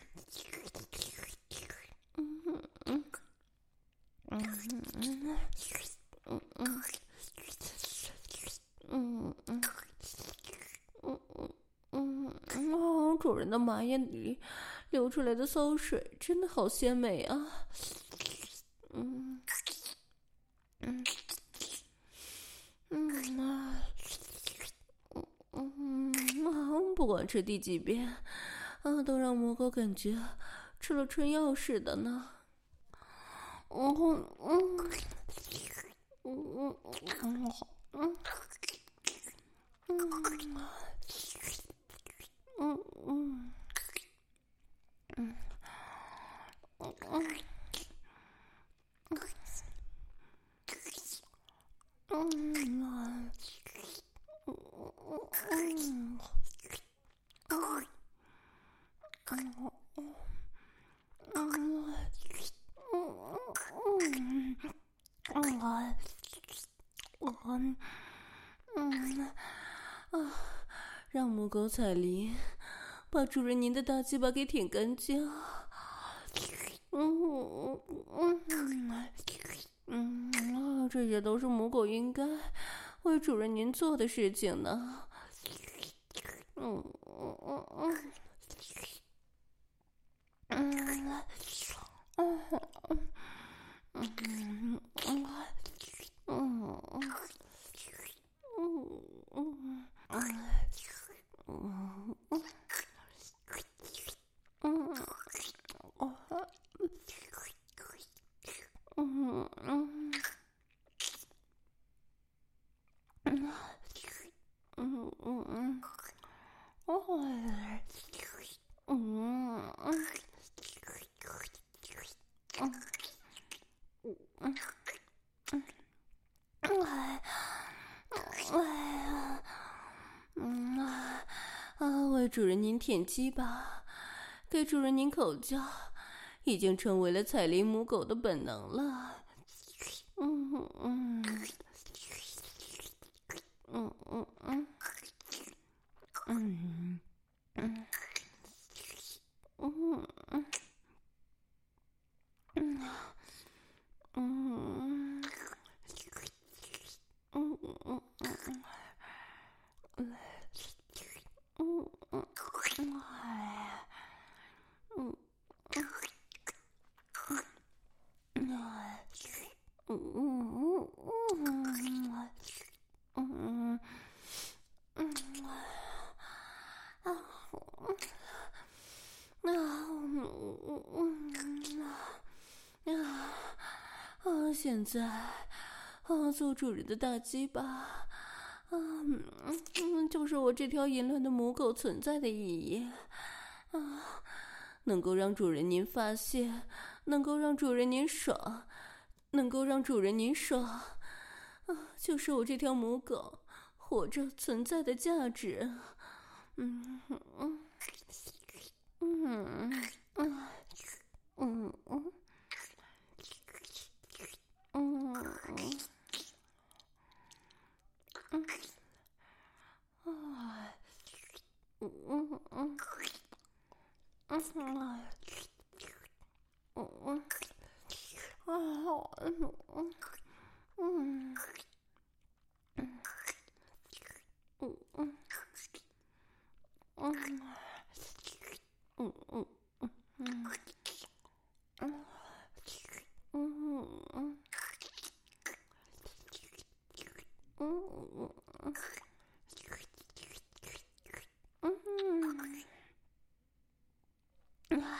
嗯，嗯，嗯，嗯，嗯，嗯，嗯，嗯，嗯，哦，主人的马眼里流出来的骚水真的好鲜美啊。嗯，嗯，嗯啊，嗯啊，不管吃第几遍啊，都让母狗感觉吃了春药似的呢。嗯嗯嗯嗯嗯嗯嗯嗯嗯嗯嗯嗯啊！让母狗彩铃把主人您的大鸡巴给舔干净。嗯嗯嗯嗯啊，这些都是母狗应该为主人您做的事情呢。嗯嗯嗯嗯嗯嗯嗯嗯嗯嗯为主人您舔鸡巴，给主人您口交，已经成为了采铃母狗的本能了。嗯嗯嗯嗯嗯嗯嗯嗯嗯嗯嗯嗯嗯嗯嗯。嗯嗯嗯，哎，嗯嗯嗯哎，嗯嗯嗯嗯嗯嗯啊啊嗯嗯啊啊！现在啊，做主人的大鸡巴。嗯嗯，就是我这条淫乱的母狗存在的意义啊，能够让主人您发现能够让主人您爽，能够让主人您爽，啊，就是我这条母狗活着存在的价值。嗯嗯嗯嗯嗯嗯嗯。嗯嗯啊嗯嗯嗯嗯嗯啊嗯啊嗯嗯嗯嗯嗯嗯嗯嗯嗯嗯嗯嗯。嗯嗯嗯嗯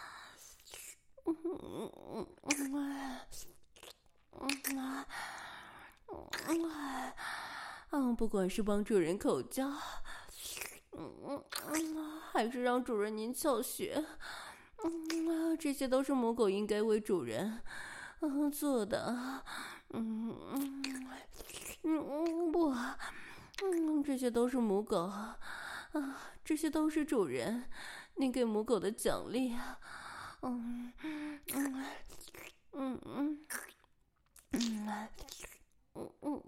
嗯，不管是帮主人口交，嗯嗯，还是让主人您教学，嗯，这些都是母狗应该为主人嗯做的。嗯嗯嗯不，嗯，这些都是母狗啊，这些都是主人您给母狗的奖励。嗯嗯嗯嗯嗯嗯嗯嗯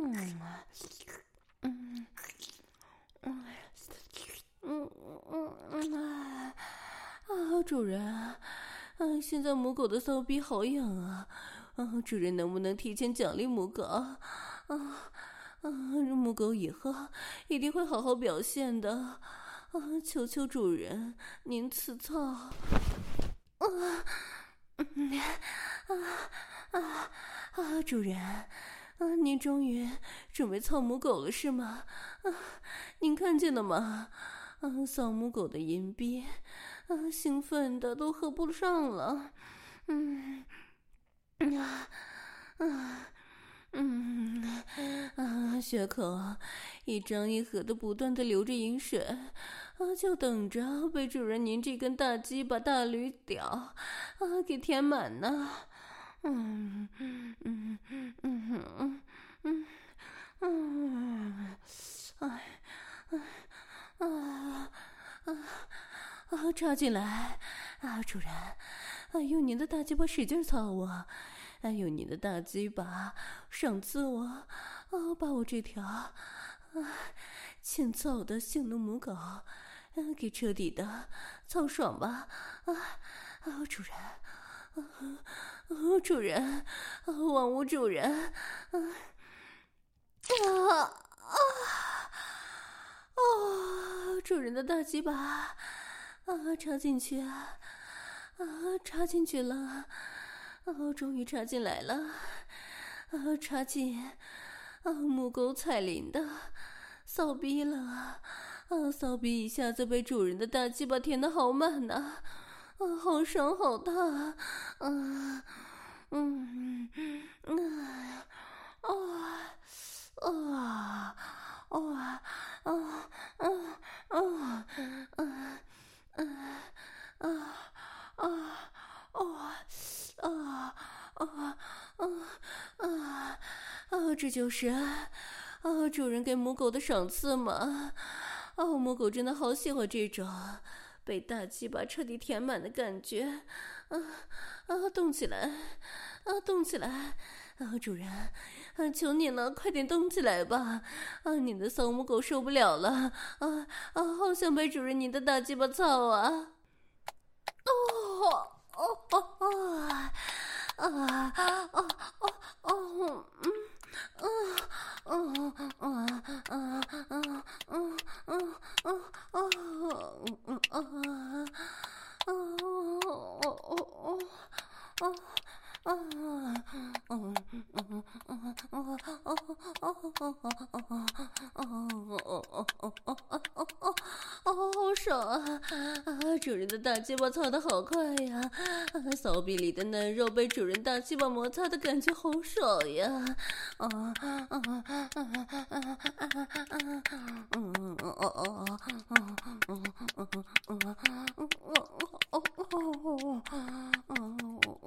嗯嗯嗯嗯啊，主人，啊，现在母狗的骚逼好痒啊！啊，主人能不能提前奖励母狗？啊啊，母狗以后一定会好好表现的。啊，求求主人，您赐操！啊，嗯啊啊啊！主人，啊，您终于准备操母狗了是吗？啊，您看见了吗？啊，骚母狗的阴逼，啊，兴奋的都合不上了。嗯，啊啊。嗯啊，血口一张一合的不断的流着饮水，啊，就等着被主人您这根大鸡巴大驴屌啊给填满呢。嗯嗯嗯嗯嗯嗯嗯，哎哎啊啊啊！插进来啊，主人，啊，用您的大鸡巴使劲操我。还有你的大鸡巴赏赐我，啊，把我这条啊欠操的性能母狗，啊，给彻底的操爽吧！啊啊，主人，啊啊，主人，啊，王屋主人，啊啊啊啊！主人的大鸡巴啊，插进去啊，啊，插进去了。哦，终于插进来了，啊，插进啊母狗彩铃的骚逼了，啊，骚逼一下子被主人的大鸡巴填得好满呐，啊，好爽好大，啊，嗯嗯嗯啊啊啊啊啊啊啊啊啊啊！哦啊啊啊啊啊！这就是啊，主人给母狗的赏赐嘛！啊，母狗真的好喜欢这种被大鸡巴彻底填满的感觉。啊啊，动起来！啊，动起来！啊，主人，啊，求你了，快点动起来吧！啊，你的骚母狗受不了了！啊啊，好想被主人你的大鸡巴操啊！哦。哦哦哦啊啊哦哦哦嗯嗯嗯嗯嗯嗯嗯嗯嗯嗯嗯嗯哦哦哦哦啊嗯嗯嗯嗯嗯哦哦哦哦哦，好爽啊！啊，主人的大鸡巴操的好快呀！啊，骚逼里的嫩肉被主人大鸡巴摩擦的感觉好爽呀！啊啊啊啊啊啊啊！嗯嗯哦哦哦哦嗯嗯嗯嗯嗯哦哦哦哦哦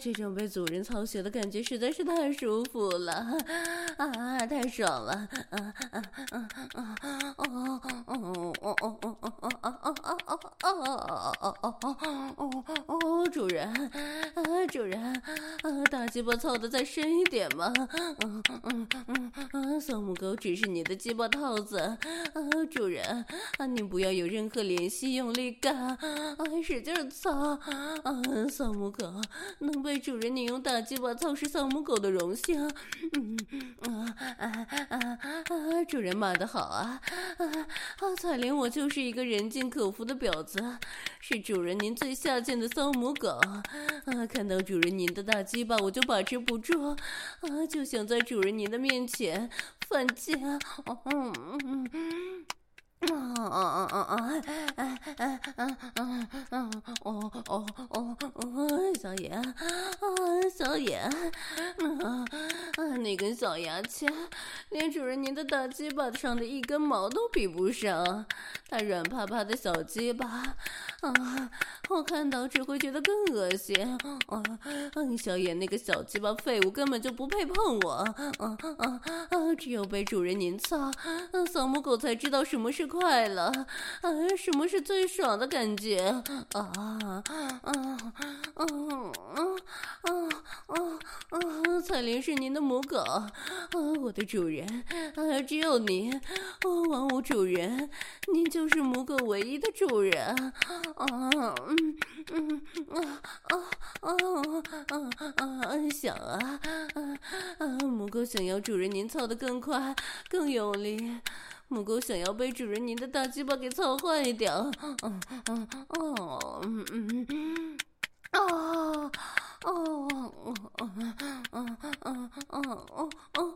这种被主人操血的感觉实在是太舒服了，啊，太爽了，啊啊啊啊啊！哦哦哦哦哦哦哦哦哦哦哦哦哦哦！主人，啊，主人，啊，大鸡巴操的再深一点嘛，嗯嗯嗯嗯，扫母狗只是你的鸡巴套子，啊，主人，啊，你不要有任何联系，用力干，啊，使劲操，啊，扫母狗能被主人你用大鸡巴操是扫母狗的荣幸，嗯啊啊啊啊！主人骂得好啊，啊啊！彩莲我就是一个人尽可夫的婊子，是主人您最下贱的扫母狗，啊，看到主人您的大鸡巴我就把持不住，啊，就想在主人您的面前犯贱，嗯嗯嗯。啊啊啊啊啊！哎哎哎哎哎！哦哦哦哦！小野，啊小野，啊啊！那根小牙签，连主人您的大鸡巴上的一根毛都比不上，它软趴趴的小鸡巴，啊！我看到只会觉得更恶心。啊！小野那个小鸡巴废物根本就不配碰我。啊啊啊！只有被主人您操，扫母狗才知道什么是快乐，啊，什么是最爽的感觉啊啊啊啊啊啊啊！彩莲是您的母狗，啊，我的主人，啊，只有您，啊，王五主人，您就是母狗唯一的主人，啊，嗯嗯啊啊啊啊啊！想啊啊啊！母狗想要主人您操得更快、更用力。母狗想要被主人您的大鸡巴给操坏掉，嗯嗯哦嗯嗯嗯啊哦哦哦哦哦哦哦哦哦哦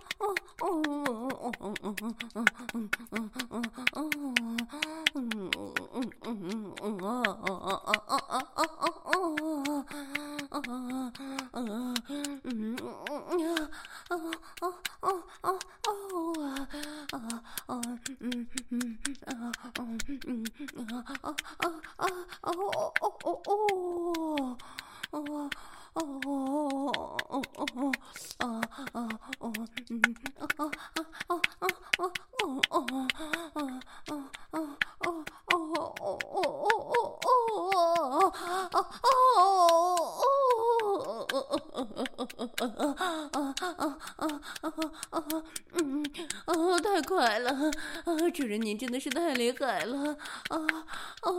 太快了！啊，主人您真的是太厉害了！啊哦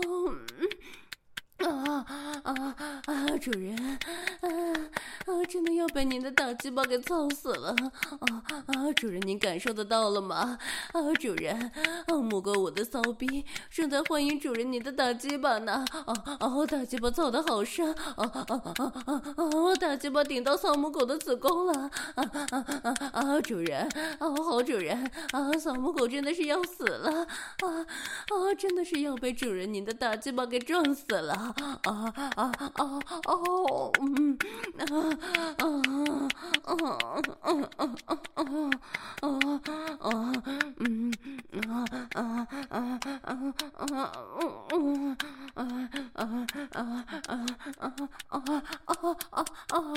啊啊啊！主人，啊啊！真的要被您的大鸡巴给操死了！啊啊！主人您感受得到了吗？啊，主人，啊，母狗我的骚逼正在欢迎主人您的大鸡巴呢！啊啊！大鸡巴操得好深！啊啊啊啊啊啊！大鸡巴顶到扫母狗的子宫了！啊啊啊啊！主人，啊好主人，啊扫母狗真的是要死了！啊啊！真的是要被主人您的大鸡巴给撞死了！啊啊啊啊哦嗯啊啊啊啊啊啊啊啊嗯啊啊啊啊啊啊嗯啊啊啊啊啊啊啊啊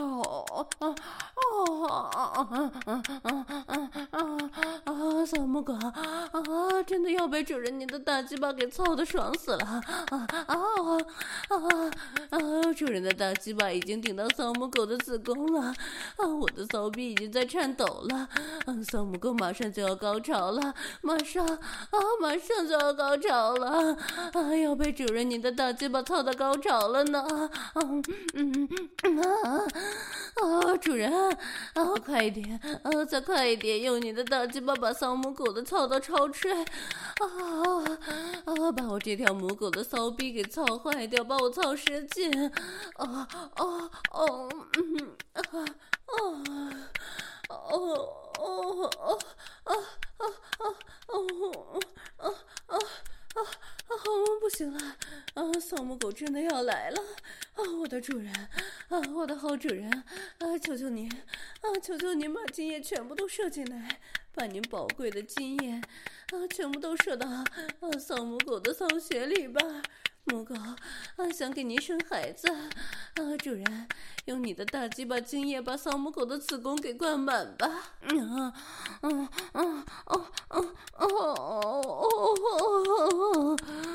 啊！扫母狗啊，真的要被主人您的大鸡巴给操得爽死了！啊啊啊啊！主人的大鸡巴已经顶到扫母狗的子宫了，啊，我的骚逼已经在颤抖了，啊，扫母狗马上就要高潮了，马上啊，马上就要高潮了，啊，要被主人您的大鸡巴操到高潮了呢！啊嗯嗯啊啊！主人啊，快一点啊，再快一点，用你的大鸡巴把扫母狗的操到超吹！啊啊！把我这条母狗的骚逼给操坏掉，把我操失禁！啊啊哦嗯啊啊哦哦哦啊啊啊哦啊啊啊啊！不行了！啊，扫母狗真的要来了！啊，我的主人！啊，我的好主人！啊，求求您！啊，求求您把精液全部都射进来，把您宝贵的精液啊，全部都射到啊扫母狗的骚穴里吧！ 母狗啊想给您生孩子啊，主人，用你的大鸡巴精液把丧母狗的子宫给灌满吧。嗯嗯嗯哦哦哦哦哦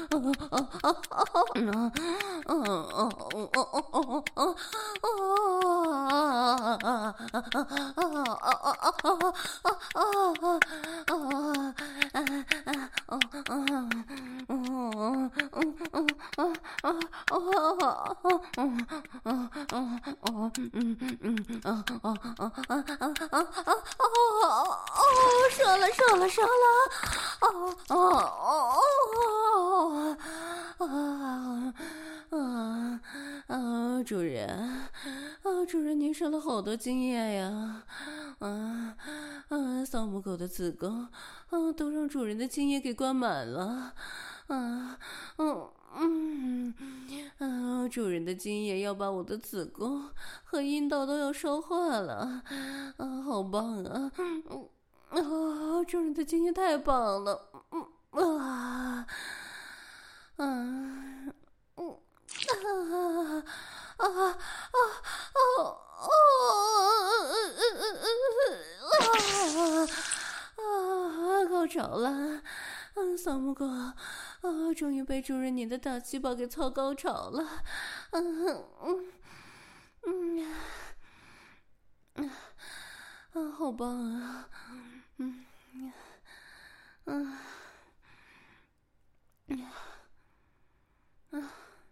射了射了射了！哦哦哦哦啊啊啊！主人啊，主人，您射了好多精液呀！啊啊！丧母狗的子宫啊，都让主人的精液给灌满了。啊嗯嗯啊！主人的精液要把我的子宫和阴道都要烧化了。啊，好棒啊！嗯。啊，主人的经验太棒了！嗯啊啊嗯啊啊啊啊啊啊！高潮了！嗯，丧母狗啊，终于被主人你的大鸡巴给操高潮了！嗯嗯嗯嗯啊，好棒啊！嗯嗯嗯啊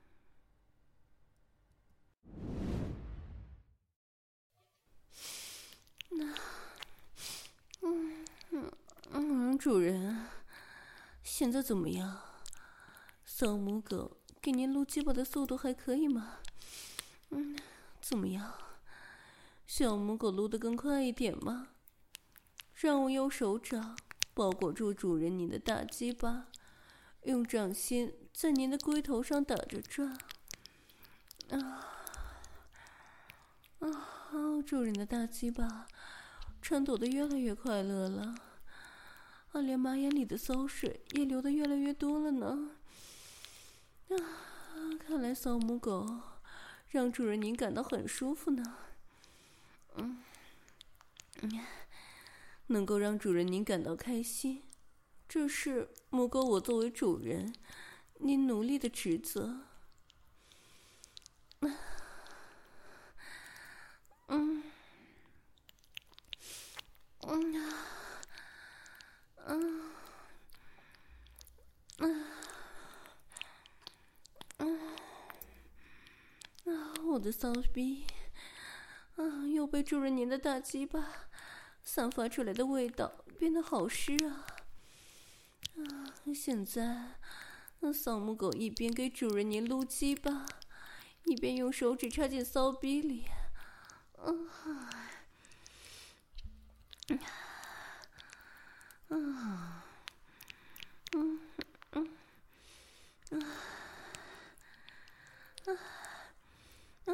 那嗯嗯嗯，主人，现在怎么样？丧母狗给您撸鸡巴的速度还可以吗？嗯，怎么样？小母狗撸得更快一点吗？让我用手掌包裹住主人您的大鸡巴，用掌心在您的龟头上打着转。啊啊！主人的大鸡巴颤抖得越来越快乐了，啊，连马眼里的骚水也流得越来越多了呢。啊，看来丧母狗让主人您感到很舒服呢。嗯嗯。能够让主人您感到开心，这是母狗我作为主人您奴隶的职责。嗯嗯嗯嗯嗯嗯啊！我的骚逼啊，又被主人您的大鸡巴散发出来的味道变得好湿啊！啊，现在，丧母狗一边给主人您撸鸡巴，一边用手指插进骚逼里。嗯，嗯，嗯，嗯，嗯，嗯，嗯，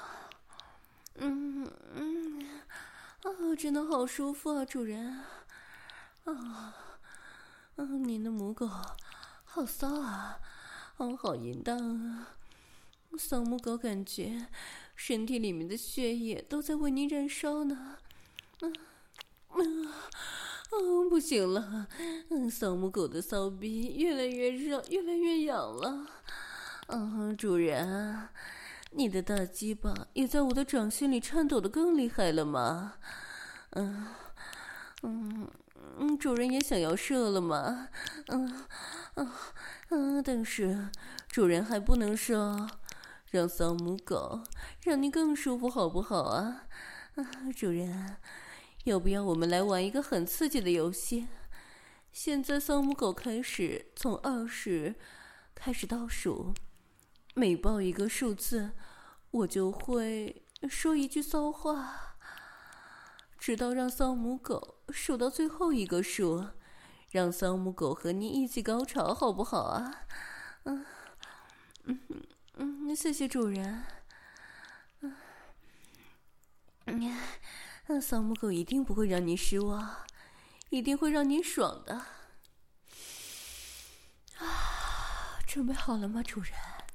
嗯，嗯。啊，真的好舒服啊，主人！啊，嗯，您的母狗好骚啊，哦，好淫荡啊！丧母狗感觉身体里面的血液都在为您燃烧呢。嗯，嗯，哦，不行了，嗯，丧母狗的骚逼越来越热，越来越痒了。嗯，主人。你的大鸡巴也在我的掌心里颤抖得更厉害了吗？嗯嗯嗯，主人也想要射了吗？嗯嗯嗯，但是主人还不能射，让丧母狗让你更舒服好不好啊？啊，主人，要不要我们来玩一个很刺激的游戏？现在丧母狗开始从二十开始倒数。每报一个数字，我就会说一句骚话，直到让丧母狗数到最后一个数，让丧母狗和你一起高潮，好不好啊？嗯嗯嗯，谢谢主人。嗯嗯，丧母狗一定不会让你失望，一定会让你爽的。啊，准备好了吗，主人？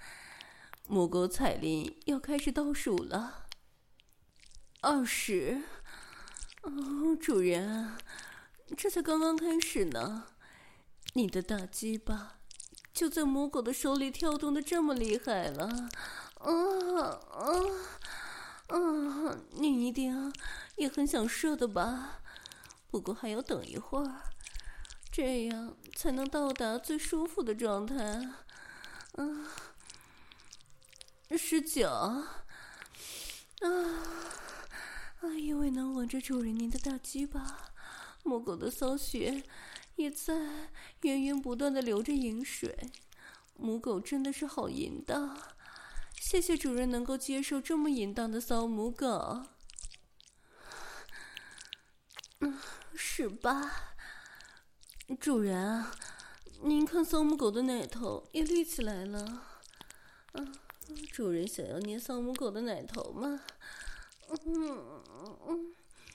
母狗彩铃要开始倒数了。二十，哦，主人，这才刚刚开始呢，你的大鸡巴就在母狗的手里跳动的这么厉害了，啊啊啊！你一定也很想射的吧？不过还要等一会儿，这样才能到达最舒服的状态。嗯、啊，十九，啊，啊，因为能闻着主人您的大鸡巴，母狗的骚穴也在源源不断的流着饮水。母狗真的是好淫荡，谢谢主人能够接受这么淫荡的骚母狗。嗯，十八，主人啊，您看骚母狗的奶头也立起来了。啊，主人想要捏骚母狗的奶头吗？嗯嗯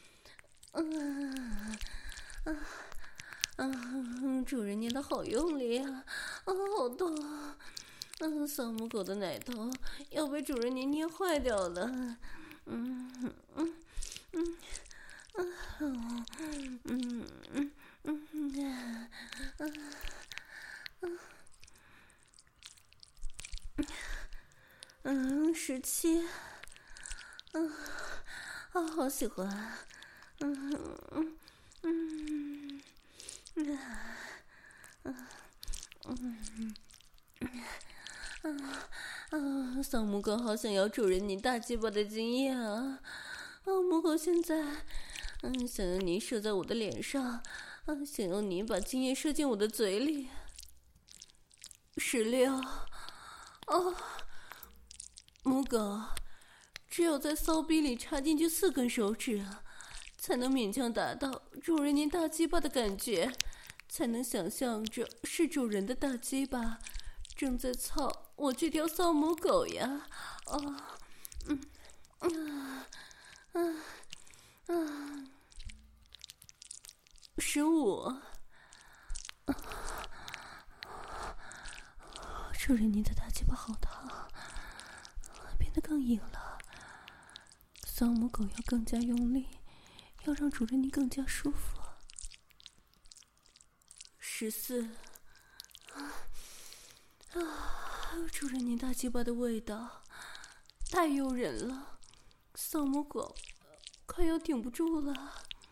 嗯嗯嗯，主人捏的好用力啊，啊，好痛啊！嗯，骚母狗的奶头要被主人您捏坏掉了。嗯嗯嗯嗯嗯嗯嗯嗯嗯嗯，十七，嗯啊，好喜欢，嗯嗯嗯嗯嗯嗯嗯啊，骚母狗好想要主人你大鸡巴的经验啊！啊，母狗现在，嗯，想要你射在我的脸上，啊，想要你把精液射进我的嘴里。十六，哦，母狗，只有在骚逼里插进去四根手指，才能勉强达到主人您大鸡巴的感觉，才能想象着是主人的大鸡巴正在操我这条骚母狗呀！哦，嗯，啊，啊，啊，十五，主人您的大鸡巴好烫，变得更硬了。骚母狗要更加用力，要让主人您更加舒服。十四，啊啊！主人您大鸡巴的味道太诱人了，骚母狗快要顶不住了。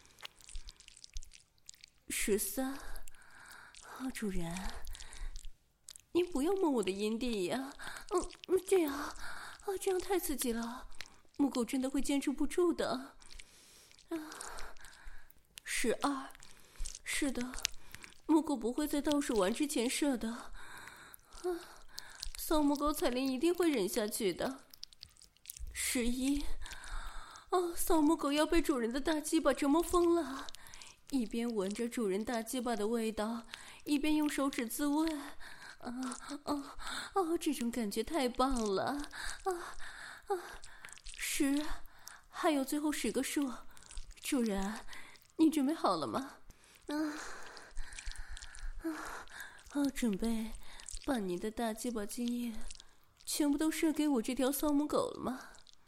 十三，啊，主人，您不要摸我的阴蒂呀！嗯，这样啊，这样太刺激了，母狗真的会坚持不住的。啊，十二，是的，母狗不会在倒数完之前射的。啊，骚母狗彩铃一定会忍下去的。十一，哦，骚母狗要被主人的大鸡巴折磨疯了，一边闻着主人大鸡巴的味道，一边用手指自慰。啊哦哦，这种感觉太棒了！啊啊，十，还有最后十个数，主人，你准备好了吗？啊啊啊！准备把你的大鸡巴精液全部都射给我这条骚母狗了吗？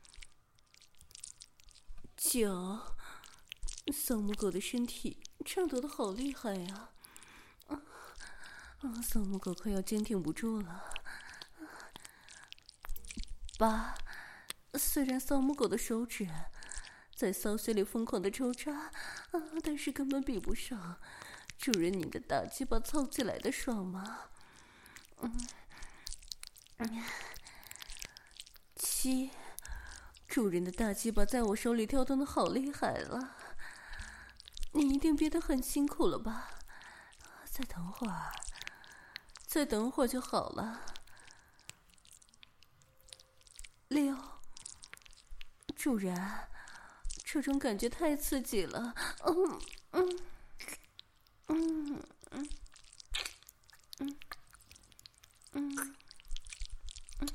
九，骚母狗的身体颤抖的好厉害呀！啊啊！骚母狗快要坚挺不住了。八，虽然骚母狗的手指在骚穴里疯狂的抽插，啊，但是根本比不上主人你的大鸡巴操起来的爽吗？嗯嗯。七，主人的大鸡巴在我手里跳动的好厉害了，你一定憋得很辛苦了吧？再等会儿，再等会儿就好了。六，主人，这种感觉太刺激了。嗯嗯嗯嗯嗯嗯嗯。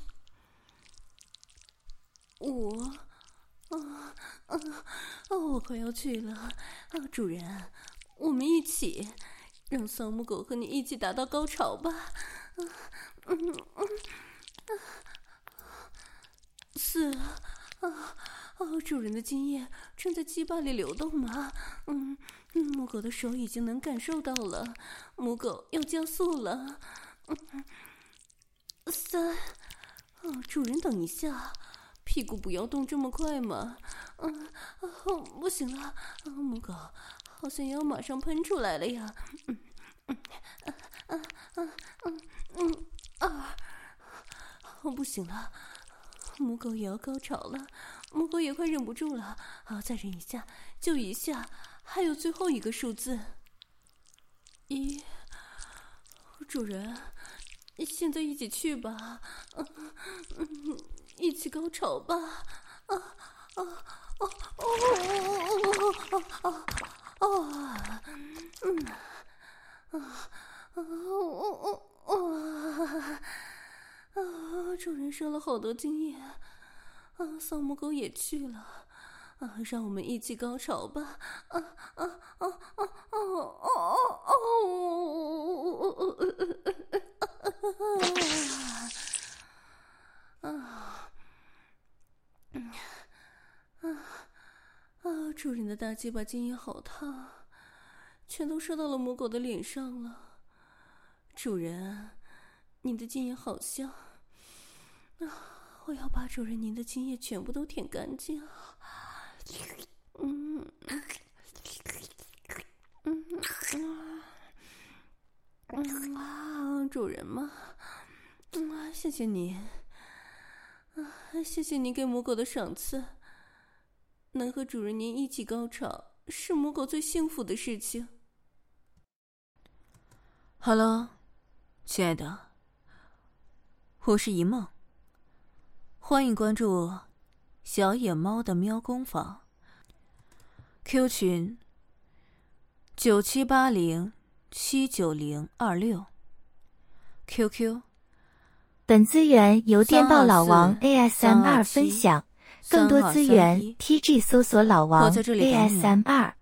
五，啊啊啊！我快要去了啊，主人，我们一起让骚母狗和你一起达到高潮吧。嗯嗯嗯啊四，啊啊！主人的精液正在鸡巴里流动吗？嗯嗯，母狗的手已经能感受到了，母狗要加速了。嗯，三，哦，主人等一下，屁股不要动这么快嘛。嗯，哦，不行了，啊，母狗好像要马上喷出来了呀。嗯嗯啊啊啊嗯嗯啊，哦，不行了。母狗也要高潮了，母狗也快忍不住了。好，再忍一下，就一下，还有最后一个数字。一，主人，现在一起去吧，嗯嗯，一起高潮吧。啊啊啊啊啊啊！嗯啊啊哦哦啊！啊！主人受了好多经验，啊！扫母狗也去了，啊！让我们一起高潮吧！啊啊啊啊啊啊啊！啊！嗯啊啊！主人的大鸡巴精液好烫，全都射到了母狗的脸上了。主人，你的精液好香啊！我要把主人您的精液全部都舔干净。嗯嗯嗯啊，主人嘛，嗯，谢谢你啊，谢谢您给母狗的赏赐。能和主人您一起高潮，是母狗最幸福的事情。 好了，亲爱的，我是一梦。欢迎关注小野猫的喵工坊 Q 群九七八零七九零二六 Q Q。 本资源由电报老王 A S M R 分享，更多资源 T G 搜索老王 A S M R。